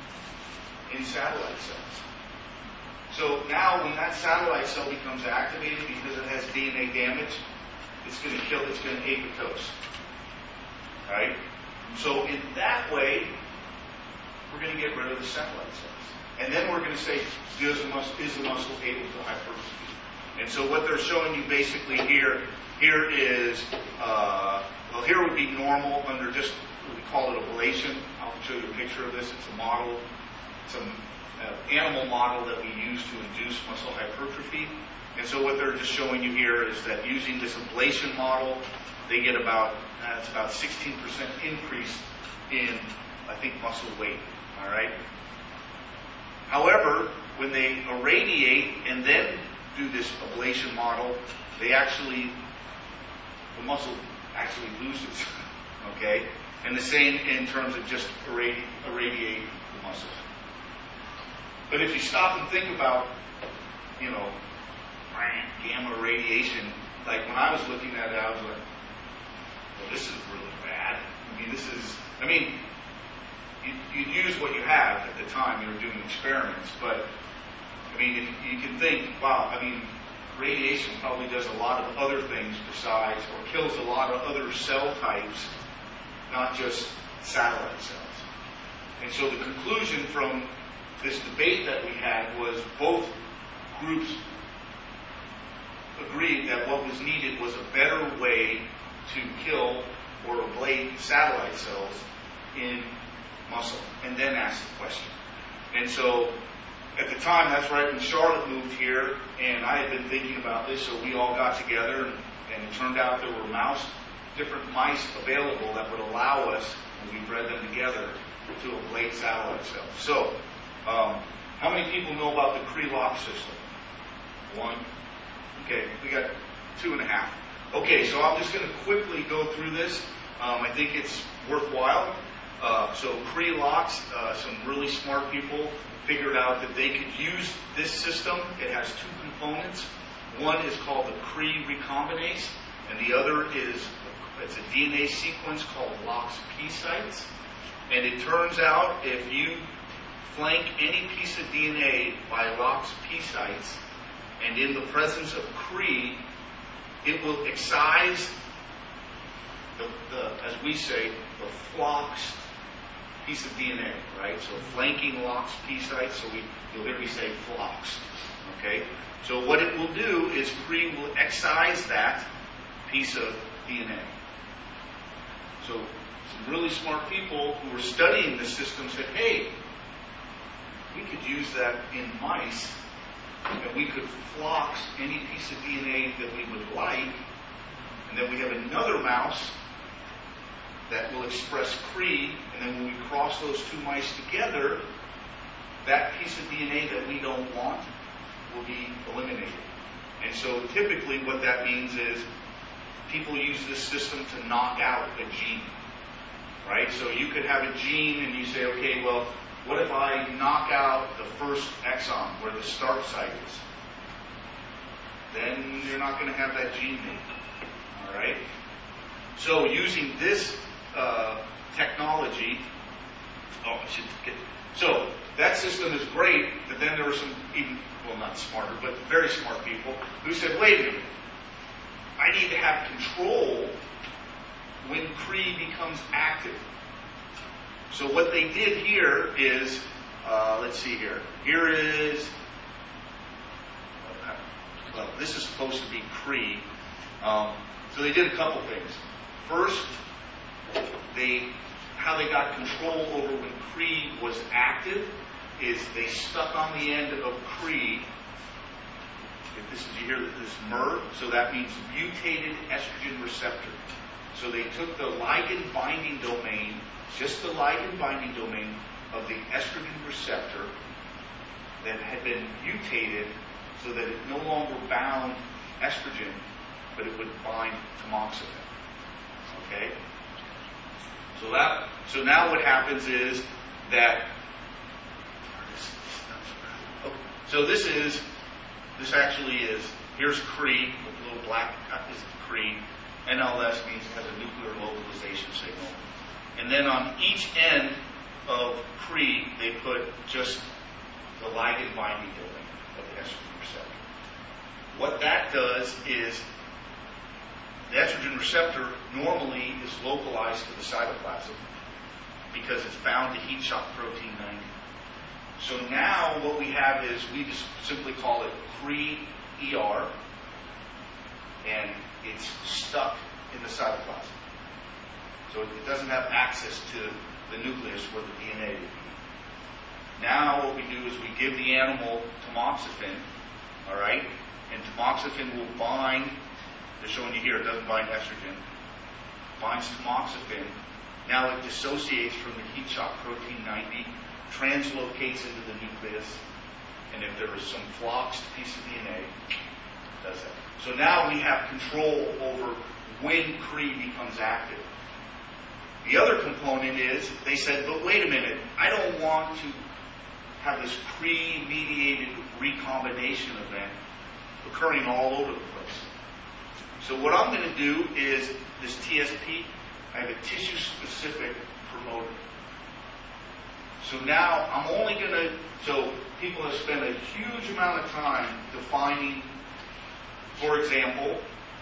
in satellite cells. So now when that satellite cell becomes activated because it has DNA damage, it's going to kill, it's going to apoptose. Right? So in that way, we're going to get rid of the satellite cells. And then we're going to say, is the muscle able to hypertrophy? And so what they're showing you basically here is, well, here would be normal under just, we call it ablation. I'll show you a picture of this. It's a model, it's an animal model that we use to induce muscle hypertrophy. And so what they're just showing you here is that using this ablation model, they get about, it's about 16% increase in, I think, muscle weight. All right? However, when they irradiate and then do this ablation model, they actually, the muscle actually loses. Okay? And the same in terms of just irradiate the muscle. But if you stop and think about, you know, gamma radiation, like when I was looking at it, I was like, well, this is really bad. I mean, you'd use what you have at the time you were doing experiments, but I mean, if you can think, wow, I mean, radiation probably does a lot of other things besides, or kills a lot of other cell types, not just satellite cells. And so the conclusion from this debate that we had was both groups agreed that what was needed was a better way to kill or ablate satellite cells in muscle, and then ask the question. And so at the time, that's right when Charlotte moved here, and I had been thinking about this, so we all got together, and it turned out there were different mice available that would allow us, when we bred them together, to ablate satellite cells. So, how many people know about the Kree-Lock system? 1? Okay, we got 2.5. Okay, so I'm just going to quickly go through this. I think it's worthwhile. So Kree-Locks, some really smart people figured out that they could use this system. It has 2 components. One is called the Cree recombinase, and the other is, it's a DNA sequence called LOX-P sites. And it turns out if you flank any piece of DNA by LOX-P sites, and in the presence of Cree, it will excise as we say, the floxed piece of DNA, right? So flanking LOX-P sites, so you'll hear me say flox, okay? So what it will do is Cree will excise that piece of DNA. So some really smart people who were studying the system said, hey, we could use that in mice, and we could flox any piece of DNA that we would like, and then we have another mouse that will express Cree, and then when we cross those 2 mice together, that piece of DNA that we don't want will be eliminated. And so typically what that means is people use this system to knock out a gene, right? So you could have a gene and you say, okay, well, what if I knock out the first exon where the start site is? Then you're not going to have that gene made, all right? So using this technology, so that system is great, but then there were some even, well, not smarter, but very smart people who said, wait a minute, I need to have control when Cree becomes active. So what they did here is, let's see here. Here is, well, this is supposed to be Cree. So they did a couple things. First, how they got control over when Cree was active is they stuck on the end of Cree. You hear this MER, so that means mutated estrogen receptor. So they took the ligand binding domain, just the ligand binding domain of the estrogen receptor that had been mutated so that it no longer bound estrogen, but it would bind tamoxifen. Okay? So now what happens is that, so this actually is, here's Cree, the little black is Cree. NLS means it has a nuclear localization signal. And then on each end of Cree, they put just the ligand binding domain of the estrogen receptor. What that does is the estrogen receptor normally is localized to the cytoplasm because it's bound to heat shock protein 90. So now what we have is we just simply call it Cree-ER, and it's stuck in the cytoplasm. So it doesn't have access to the nucleus where the DNA would be. Now what we do is we give the animal tamoxifen, all right, and tamoxifen will bind. They're showing you here it doesn't bind estrogen. Binds tamoxifen. Now it dissociates from the heat shock protein 90, translocates into the nucleus, and if there is some floxed piece of DNA, it does that. So now we have control over when Cree becomes active. The other component is they said, but wait a minute, I don't want to have this Cree-mediated recombination event occurring all over the place. So what I'm going to do is this TSP, I have a tissue-specific promoter. So now I'm only going to, so people have spent a huge amount of time defining, for example,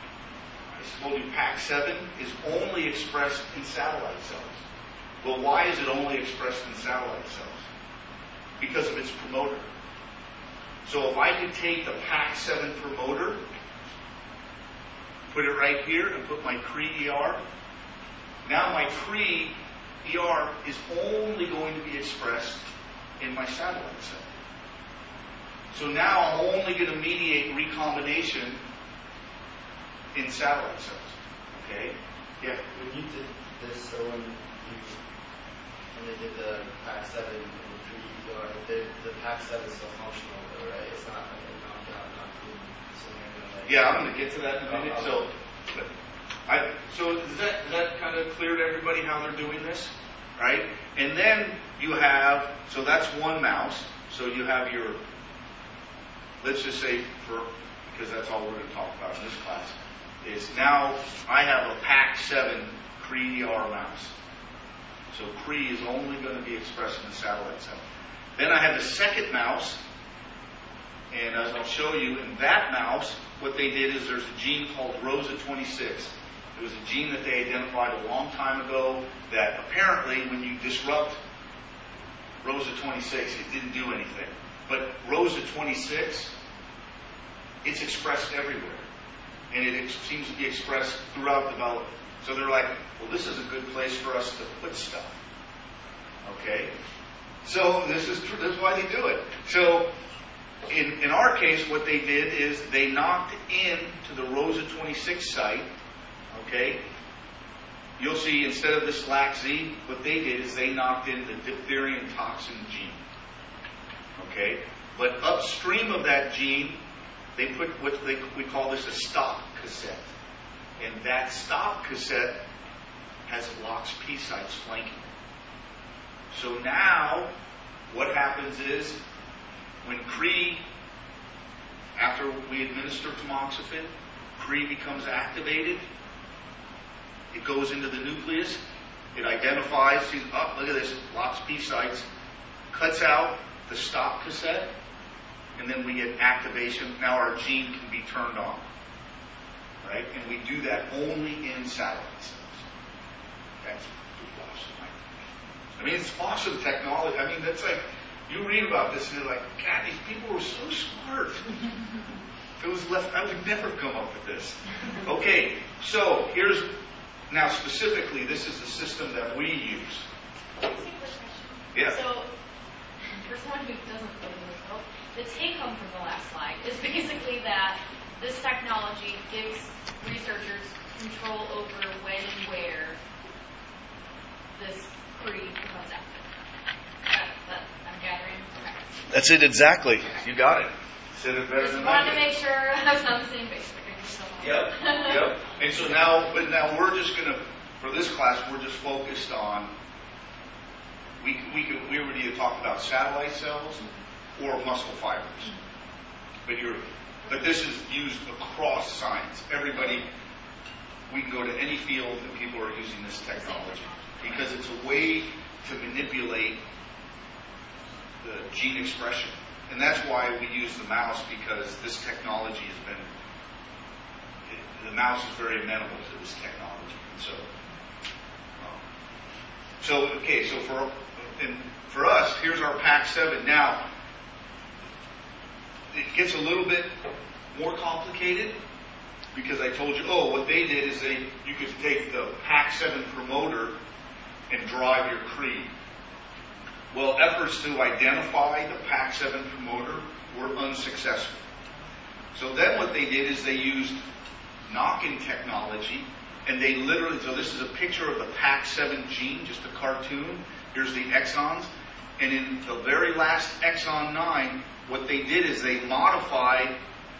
I told you PAX7 is only expressed in satellite cells. Well, why is it only expressed in satellite cells? Because of its promoter. So if I could take the PAX7 promoter, put it right here, and put my Cree-ER, now my Cree-ER is only going to be expressed in my satellite cell. So now I'm only going to mediate recombination in satellite cells. Okay? Yeah? When you did this, so when they did the PAX7 and the Cree-ER, the PAX7 is still functional though, right? It's not like a knockdown, not clean. So they're gonna Yeah, I'm going to get to that in a minute. So is that kind of clear to everybody how they're doing this? Right? And then you have, so that's one mouse. So you have your, let's just say, because that's all we're going to talk about in this class, is now I have a PAX7 Cree-ER mouse. So Cree is only going to be expressed in the satellite cell. Then I have a second mouse, and as I'll show you, in that mouse, what they did is there's a gene called ROSA26. It was a gene that they identified a long time ago that apparently when you disrupt ROSA26, it didn't do anything. But ROSA26, it's expressed everywhere. And it seems to be expressed throughout development. So they're like, well, this is a good place for us to put stuff. Okay? So this is why they do it. So in our case, what they did is they knocked into the ROSA26 site. Okay? You'll see instead of this LAC-Z, what they did is they knocked in the diphtheria toxin gene. Okay? But upstream of that gene, they put we call this a stop cassette. And that stop cassette has LOX-P sites flanking it. So now, what happens is, when Cree, after we administer tamoxifen, Cree becomes activated, it goes into the nucleus, it identifies, sees, oh, look at this, LOX-P sites, cuts out the stop cassette, and then we get activation. Now our gene can be turned on. Right? And we do that only in satellite cells. That's pretty awesome. I mean, it's awesome technology. I mean, that's like, you read about this and you're like, God, these people were so smart. If it was left, I would never come up with this. Okay, so here's, now specifically, this is the system that we use. Can I ask you a quick question? Yeah. So, for someone who doesn't live in this world, the take-home from the last slide is basically that this technology gives researchers control over when and where this creed becomes active. That I'm gathering? Okay. That's it exactly. You got it. Said it better Just than wanted I to did. make sure I was on the same page. Yep, yep. And so now we're just gonna, for this class, we're just focused on, we already had talked about satellite cells or muscle fibers. But this is used across science. Everybody, we can go to any field and people are using this technology because it's a way to manipulate the gene expression. And that's why we use the mouse, because this technology has been, the mouse is very amenable to this technology. And so for us, here's our PAX7. Now, it gets a little bit more complicated because I told you, what they did is you could take the PAX7 promoter and drive your creed. Well, efforts to identify the PAX7 promoter were unsuccessful. So then what they did is they used knock-in technology, and they literally, so this is a picture of the PAX7 gene, just a cartoon. Here's the exons. And in the very last exon 9, what they did is they modified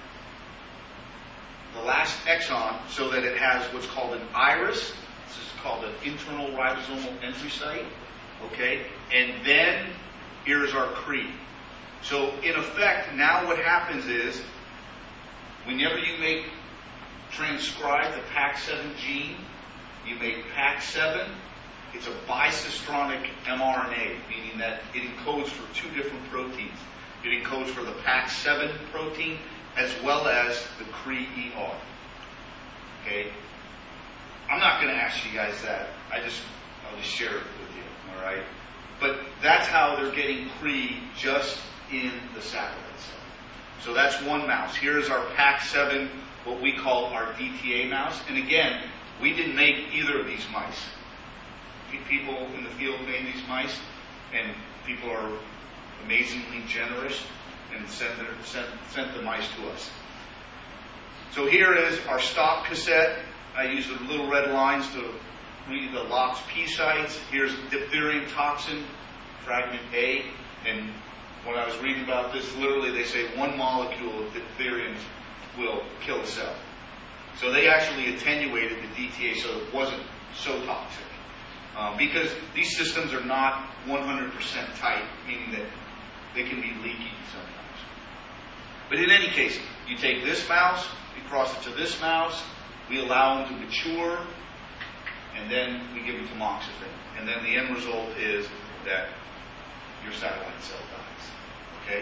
the last exon so that it has what's called an iris. This is called an internal ribosomal entry site. Okay? And then here's our creed. So in effect, now what happens is, whenever you transcribe the PAX7 gene, you make PAX7. It's a bicistronic mRNA, meaning that it encodes for two different proteins. It encodes for the PAX7 protein as well as the CRE-ER. Okay? I'm not going to ask you guys that. I'll just share it with you. All right? But that's how they're getting CRE just in the satellite cell. So that's one mouse. Here's our PAX7, what we call our DTA mouse. And again, we didn't make either of these mice. People in the field made these mice, and people are amazingly generous and sent the mice to us. So here is our stop cassette. I use the little red lines to read the LOX-P sites. Here's diphtheria toxin, fragment A. And when I was reading about this, literally they say one molecule of diphtheria will kill the cell. So they actually attenuated the DTA so it wasn't so toxic. Because these systems are not 100% tight, meaning that they can be leaky sometimes. But in any case, you take this mouse, you cross it to this mouse, we allow them to mature, and then we give them tamoxifen. And then the end result is that your satellite cell dies. Okay?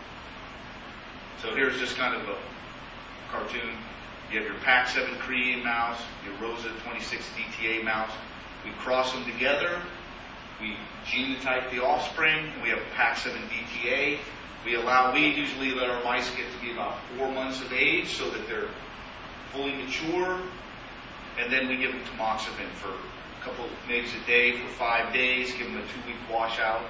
So here's just kind of a cartoon. You have your PAX7 CRE mouse, your ROSA 26 DTA mouse. We cross them together. We genotype the offspring. And we have PAX7 DTA. We usually let our mice get to be about 4 months of age so that they're fully mature. And then we give them tamoxifen for a couple of mgs a day for 5 days. Give them a 2-week washout.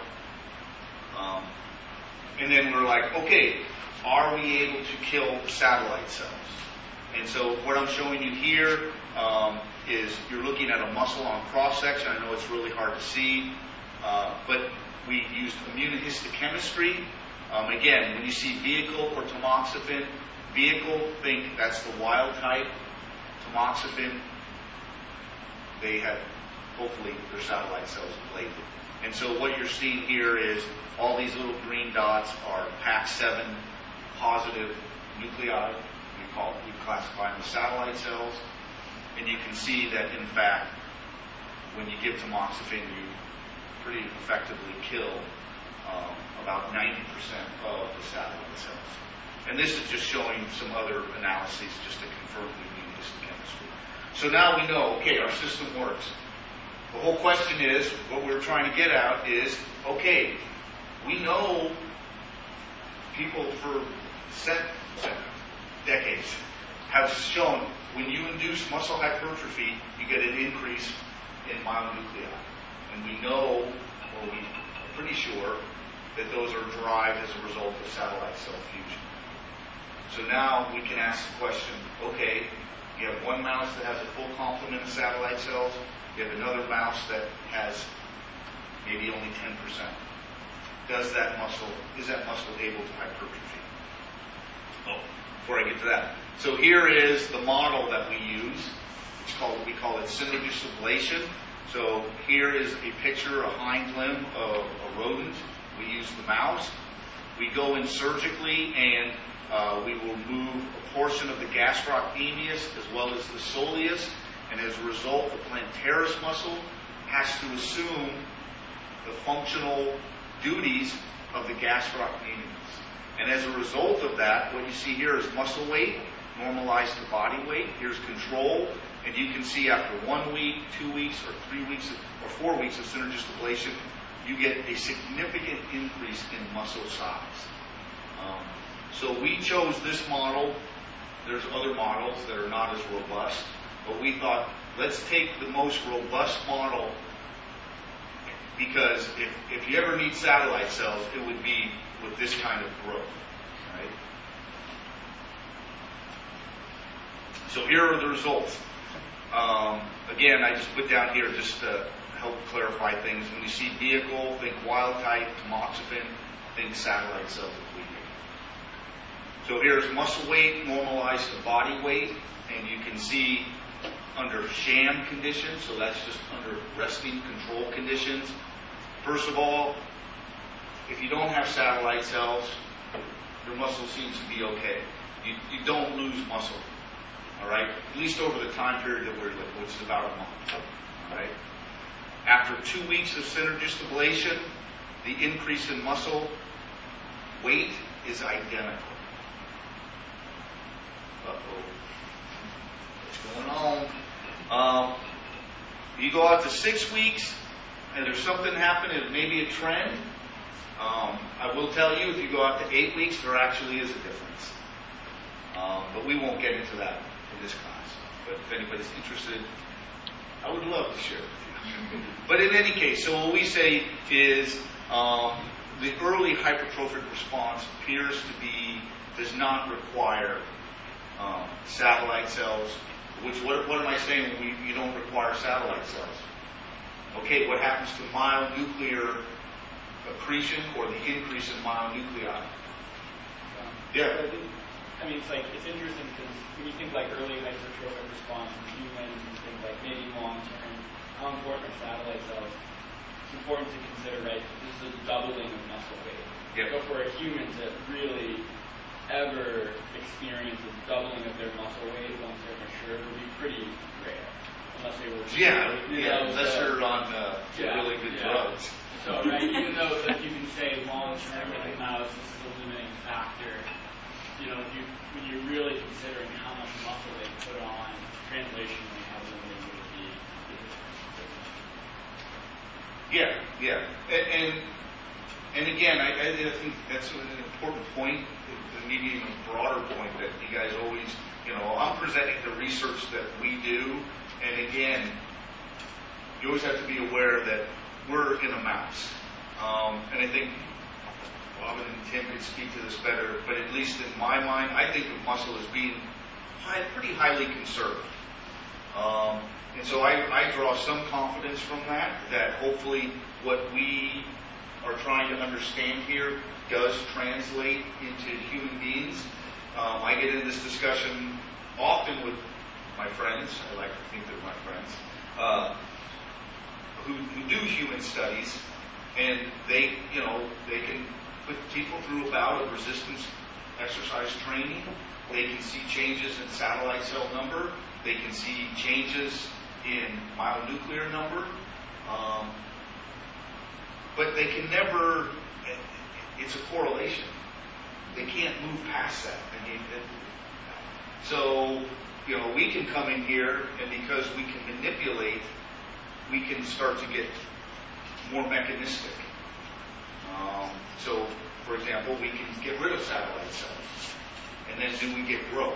And then we're like, okay, are we able to kill satellite cells? And so what I'm showing you here is you're looking at a muscle on cross-section. I know it's really hard to see, but we used immunohistochemistry. Again, when you see vehicle or tamoxifen, vehicle, think that's the wild type. Tamoxifen, they had, hopefully, their satellite cells ablated. And so what you're seeing here is all these little green dots are PAX7 positive nuclei. We classify them as satellite cells. And you can see that, in fact, when you give tamoxifen, you pretty effectively kill about 90% of the satellite cells. And this is just showing some other analyses just to confirm the immunohistochemistry. So now we know, okay, our system works. The whole question is, what we're trying to get at is, okay, we know people for decades, have shown when you induce muscle hypertrophy, you get an increase in myonuclei. And we know, or we are pretty sure, that those are derived as a result of satellite cell fusion. So now we can ask the question, okay, you have one mouse that has a full complement of satellite cells, you have another mouse that has maybe only 10%. Is that muscle able to hypertrophy? Oh, before I get to that. So here is the model that we use. We call it synergist ablation. So here is a picture, a hind limb of a rodent. We use the mouse. We go in surgically and we will move a portion of the gastrocnemius as well as the soleus. And as a result, the plantaris muscle has to assume the functional duties of the gastrocnemius. And as a result of that, what you see here is muscle weight, normalized to body weight. Here's control. And you can see after 1 week, 2 weeks, or 3 weeks, or 4 weeks of synergist ablation, you get a significant increase in muscle size. So we chose this model. There's other models that are not as robust. But we thought, let's take the most robust model, because if you ever need satellite cells, it would be with this kind of growth. Right? So here are the results. Again, I just put down here just to help clarify things. When you see vehicle, think wild type, tamoxifen, think satellite cell depleted. So here's muscle weight normalized to body weight, and you can see under sham conditions, so that's just under resting control conditions. First of all, if you don't have satellite cells, your muscle seems to be okay. You don't lose muscle, all right? At least over the time period that we're living, which is about a month, all right? After 2 weeks of synergist ablation, the increase in muscle weight is identical. Uh-oh. What's going on? You go out to 6 weeks, and there's something happening, maybe a trend. I will tell you, if you go out to 8 weeks, there actually is a difference. But we won't get into that in this class. But if anybody's interested, I would love to share it with you. But in any case, so what we say is the early hypertrophic response appears to be, does not require satellite cells. What am I saying when you don't require satellite cells? Okay, what happens to myonuclear accretion or the increase in myonuclei? Yeah. I mean, it's interesting because when you think like early hypertrophic response in humans and things like maybe long-term, how important are satellite cells? It's important to consider, right? This is a doubling of muscle weight. Yep. So for a human to really ever experience a doubling of their muscle weight once they're mature would be pretty rare. Unless they were unless they're on really good drugs. So, right, even though you can say long-term in a mouse, this is a limiting factor, when you're really considering how much muscle they put on, translationally, how limiting would it be? Yeah. And again, I think that's an important point, maybe even a broader point that you guys always, I'm presenting the research that we do, and again, you always have to be aware that we're in a mouse. And I think Bob and Tim can speak to this better, but at least in my mind, I think of muscle as being pretty highly conserved. And so I draw some confidence from that hopefully what we are trying to understand here does translate into human beings. I get in this discussion often with my friends, I like to think they're my friends, who do human studies, and they can put people through a bout of resistance exercise training. They can see changes in satellite cell number. They can see changes in myonuclear number. But they can never, it's a correlation. They can't move past that. So, we can come in here, and because we can manipulate, we can start to get more mechanistic. So, for example, we can get rid of satellite cells. And then do we get growth?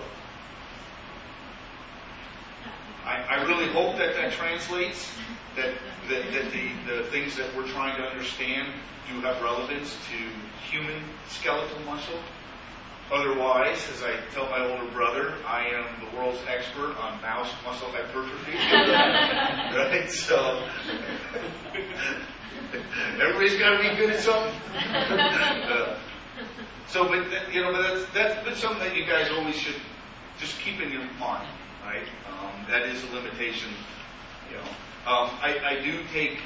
I really hope that that translates, that the things that we're trying to understand do have relevance to human skeletal muscle. Otherwise, as I tell my older brother, I am the world's expert on mouse muscle hypertrophy. Right? So, everybody's got to be good at something. But that's been something that you guys always should just keep in your mind, right? That is a limitation. I do take,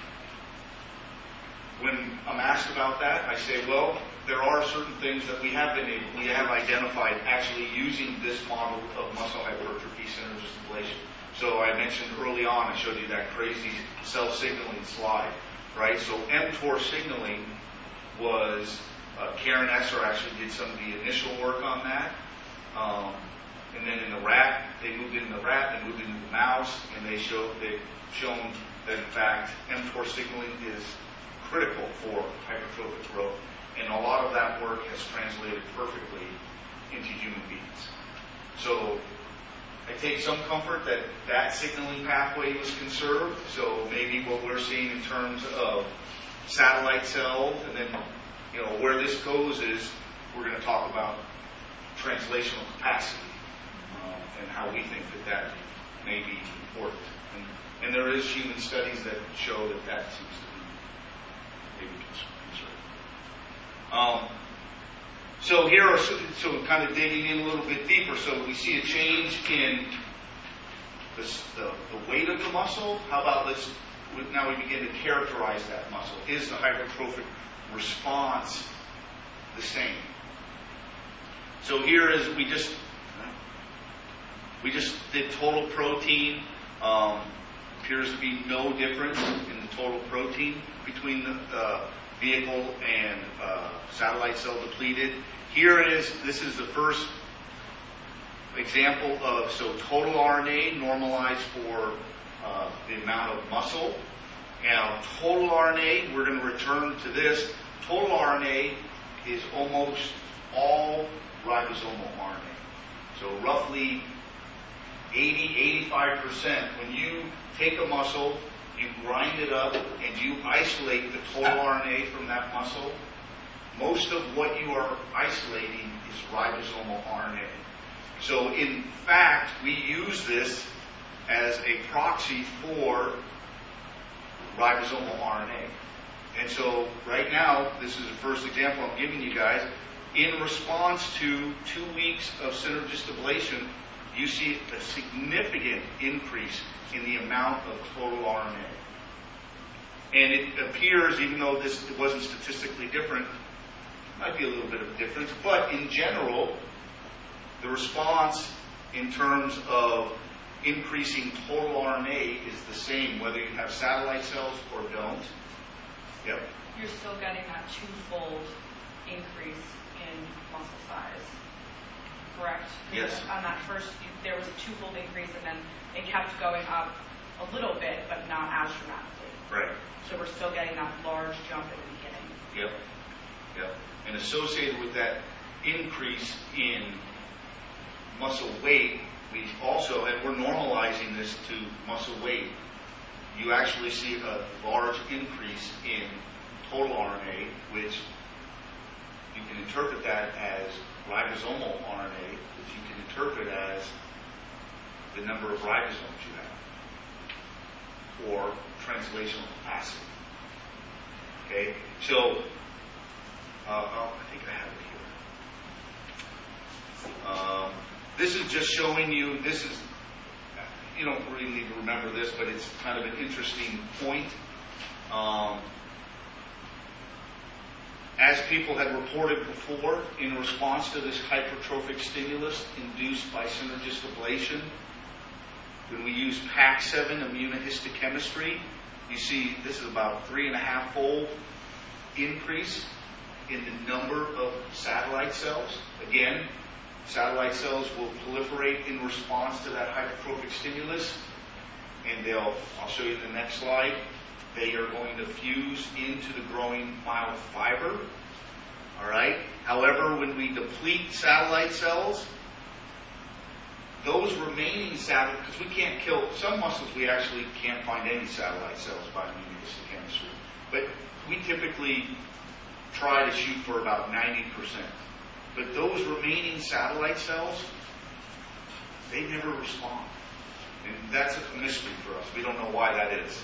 when I'm asked about that, I say, well, there are certain things that we have identified actually using this model of muscle hypertrophy synergist ablation. So I mentioned early on, I showed you that crazy self-signaling slide, right? So mTOR signaling was, Karen Esser actually did some of the initial work on that. And then in the rat, they moved into the rat, they moved into the mouse, and they've shown that in fact mTOR signaling is critical for hypertrophic growth. And a lot of that work has translated perfectly into human beings. So I take some comfort that that signaling pathway was conserved. So maybe what we're seeing in terms of satellite cells, and then where this goes is we're going to talk about translational capacity and how we think that may be important. And there is human studies that show that seems to be maybe conserved. So here are so kind of digging in a little bit deeper. So we see a change in the weight of the muscle. How about now we begin to characterize that muscle. Is the hypertrophic response the same? So here is we just did total protein. Appears to be no difference in the total protein between the vehicle and satellite cell depleted. This is the first example of, total RNA normalized for the amount of muscle. Now, total RNA, we're going to return to this. Total RNA is almost all ribosomal RNA. So roughly 80-85%. When you take a muscle, you grind it up, and you isolate the total RNA from that muscle, most of what you are isolating is ribosomal RNA. So in fact, we use this as a proxy for ribosomal RNA. And so right now, this is the first example I'm giving you guys. In response to 2 weeks of synergist ablation, you see a significant increase in the amount of total RNA. And it appears, even though it wasn't statistically different, might be a little bit of a difference, but in general, the response in terms of increasing total RNA is the same, whether you have satellite cells or don't. Yep. You're still getting that twofold increase in muscle size, correct? Yes. On that first, there was a twofold increase, and then it kept going up a little bit, but not as dramatically. Right. So we're still getting that large jump at the beginning. Yep. And associated with that increase in muscle weight, we also, and we're normalizing this to muscle weight, you actually see a large increase in total RNA, which you can interpret that as ribosomal RNA, which you can interpret as the number of ribosomes you have, or translational capacity. Okay, so I think I have it here. This is just showing you, you don't really need to remember this, but it's kind of an interesting point. As people had reported before, in response to this hypertrophic stimulus induced by synergist ablation, when we use PAC7 immunohistochemistry, you see this is about 3.5-fold increase in the number of satellite cells. Again, satellite cells will proliferate in response to that hypertrophic stimulus, and I'll show you in the next slide, they are going to fuse into the growing myofiber, All right? However, when we deplete satellite cells, those remaining satellite, because we can't kill, some muscles we actually can't find any satellite cells by immunohistochemistry. But we typically try to shoot for about 90%. But those remaining satellite cells, they never respond. And that's a mystery for us. We don't know why that is.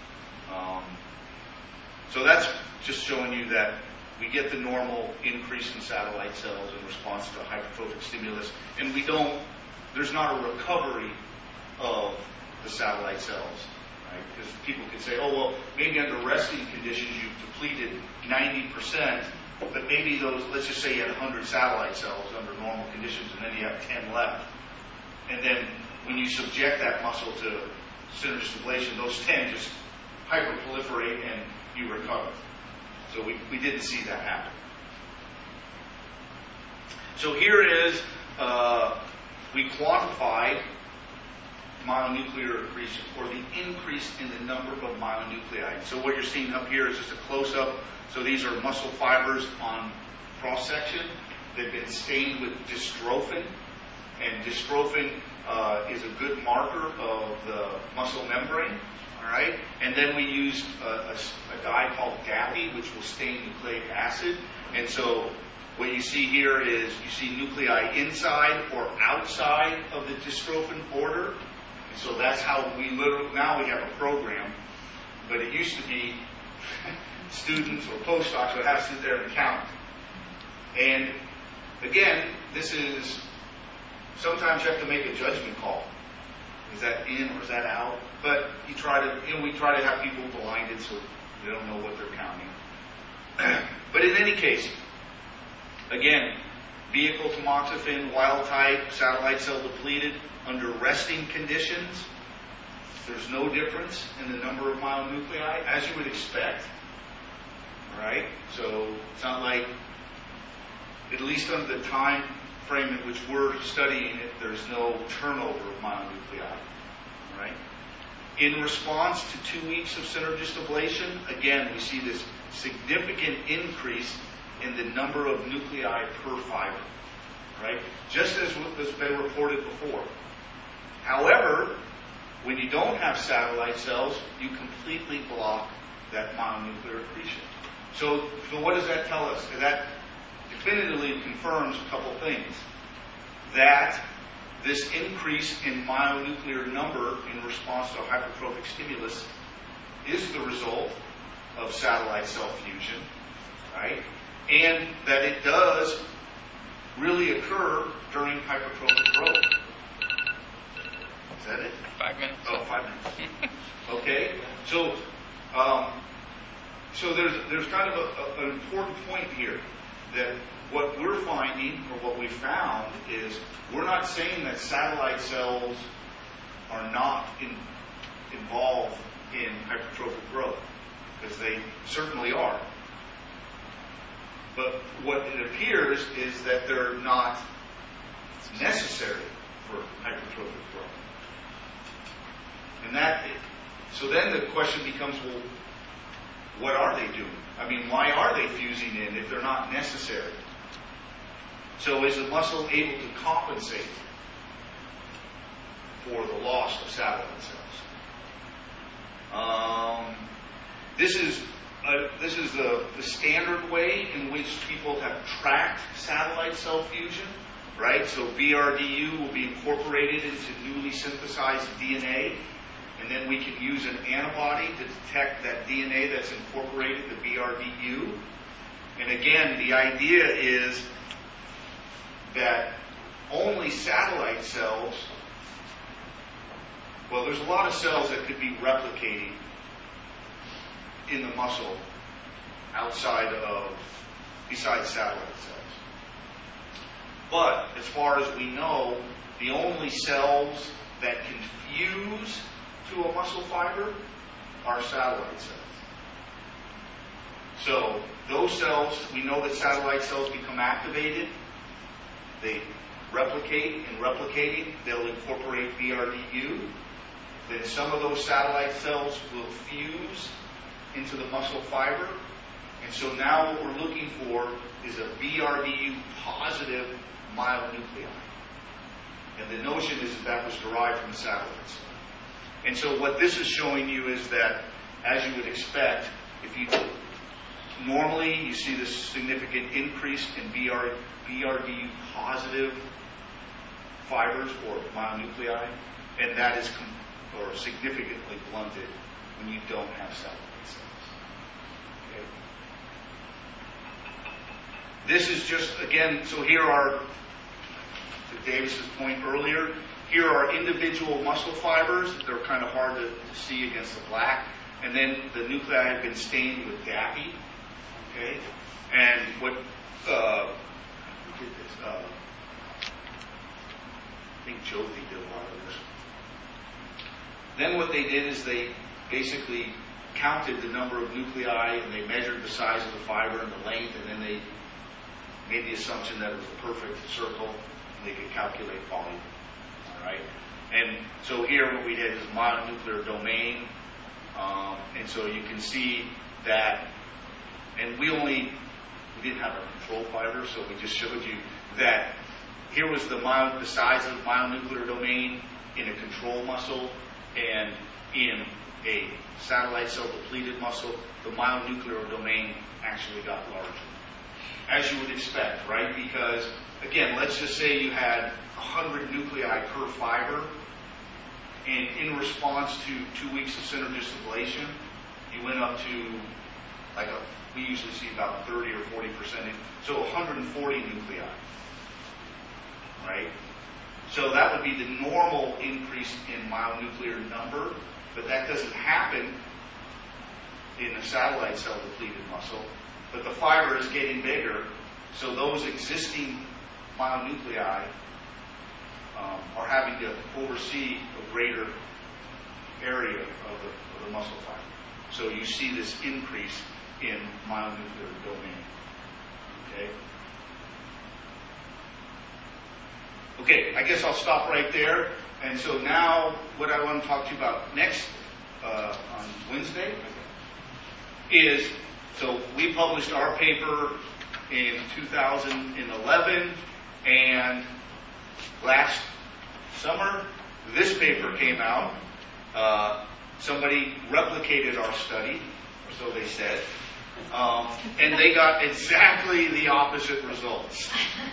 So that's just showing you that we get the normal increase in satellite cells in response to hypertrophic stimulus, and there's not a recovery of the satellite cells, right? Because people could say, oh, well, maybe under resting conditions you've depleted 90%, but maybe those, let's just say you had 100 satellite cells under normal conditions, and then you have 10 left. And then when you subject that muscle to synergist ablation, those 10 just hyperproliferate and you recover. So we didn't see that happen. So here is, we quantified myonuclear accretion, or the increase in the number of myonuclei. So what you're seeing up here is just a close-up. So these are muscle fibers on cross-section. They've been stained with dystrophin, and dystrophin is a good marker of the muscle membrane. All right, and then we used a dye called DAPI, which will stain nucleic acid. And so what you see here is you see nuclei inside or outside of the dystrophin border. And so that's how we literally, now we have a program, but it used to be students or postdocs would have to sit there and count. And again, this is, sometimes you have to make a judgment call. Is that in or is that out? But we try to have people blinded so they don't know what they're counting. But in any case, again, vehicle tamoxifen, wild type, satellite cell depleted, under resting conditions, there's no difference in the number of myonuclei, as you would expect. All right? So it's not like, at least under the time frame in which we're studying it, there's no turnover of myonuclei. All right? In response to 2 weeks of synergist ablation, again, we see this significant increase in the number of nuclei per fiber, right? Just as has been reported before. However, when you don't have satellite cells, you completely block that myonuclear accretion. So what does that tell us? That definitively confirms a couple things. That this increase in myonuclear number in response to hypertrophic stimulus is the result of satellite cell fusion, right? And that it does really occur during hypertrophic growth. Is that it? 5 minutes. Oh, 5 minutes. Okay. So there's kind of an important point here that what we're finding, or what we found, is we're not saying that satellite cells are not involved in hypertrophic growth, because they certainly are. But what it appears is that they're not necessary for hypertrophic growth. And so then the question becomes, well, what are they doing? I mean, why are they fusing in if they're not necessary? So is the muscle able to compensate for the loss of satellite cells? This is the standard way in which people have tracked satellite cell fusion, right? So BRDU will be incorporated into newly synthesized DNA, and then we can use an antibody to detect that DNA that's incorporated, the BRDU. And again, the idea is that only satellite cells, well, there's a lot of cells that could be replicating in the muscle besides satellite cells. But as far as we know, the only cells that can fuse to a muscle fiber are satellite cells. So those cells, we know that satellite cells become activated. They replicate, and replicating, they'll incorporate BRDU. Then some of those satellite cells will fuse into the muscle fiber, And so now what we're looking for is a BRDU positive myonuclei. And the notion is that was derived from the satellites. And so what this is showing you is that, as you would expect, if you normally you see this significant increase in BRDU positive fibers or myonuclei, and that is significantly blunted when you don't have satellite cells. Okay. This is just, again, so here are, to Davis's point earlier, here are individual muscle fibers. They're kind of hard to see against the black. And then the nuclei have been stained with DAPI. Okay? And what, who did this? I think Jyoti did a lot of this. Then what they did is they basically counted the number of nuclei and they measured the size of the fiber and the length, and then they made the assumption that it was a perfect circle and they could calculate volume. All right? And so here what we did is mononuclear domain. And so you can see that, and we didn't have a control fiber, so we just showed you that here was the size of the myonuclear domain in a control muscle, and in a satellite cell depleted muscle, the myonuclear domain actually got larger. As you would expect, right? Because, again, let's just say you had 100 nuclei per fiber, and in response to 2 weeks of synergist ablation, you went up to, we usually see about 30 or 40%, so 140 nuclei, right? So that would be the normal increase in myonuclear number, but that doesn't happen in a satellite cell depleted muscle. But the fiber is getting bigger, so those existing myonuclei are having to oversee a greater area of the muscle fiber. So you see this increase in myonuclear domain. Okay? Okay, I guess I'll stop right there. And so now what I want to talk to you about next on Wednesday is, so we published our paper in 2011, and last summer this paper came out. Somebody replicated our study, or so they said, and they got exactly the opposite results.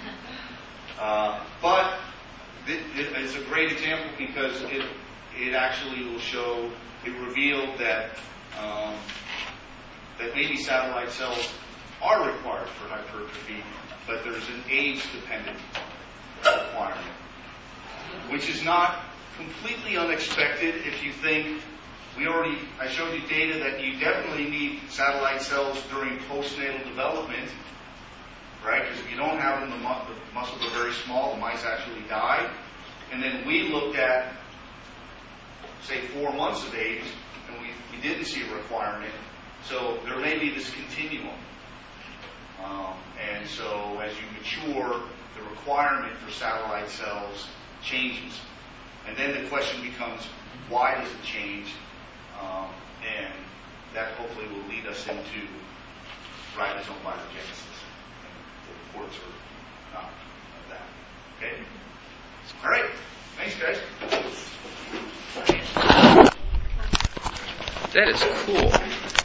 But it's a great example because it actually will show, it revealed that that maybe satellite cells are required for hypertrophy, but there's an age-dependent requirement, which is not completely unexpected if you think I showed you data that you definitely need satellite cells during postnatal development, right? Because if you don't have them, the muscles are very small, the mice actually die. And then we looked at, say, 4 months of age, and we didn't see a requirement. So there may be this continuum. And so as you mature, the requirement for satellite cells changes. And then the question becomes, why does it change? And that hopefully will lead us into ribosome biogenesis. And the reports are not of that. Okay? All right. Thanks, guys. That is cool.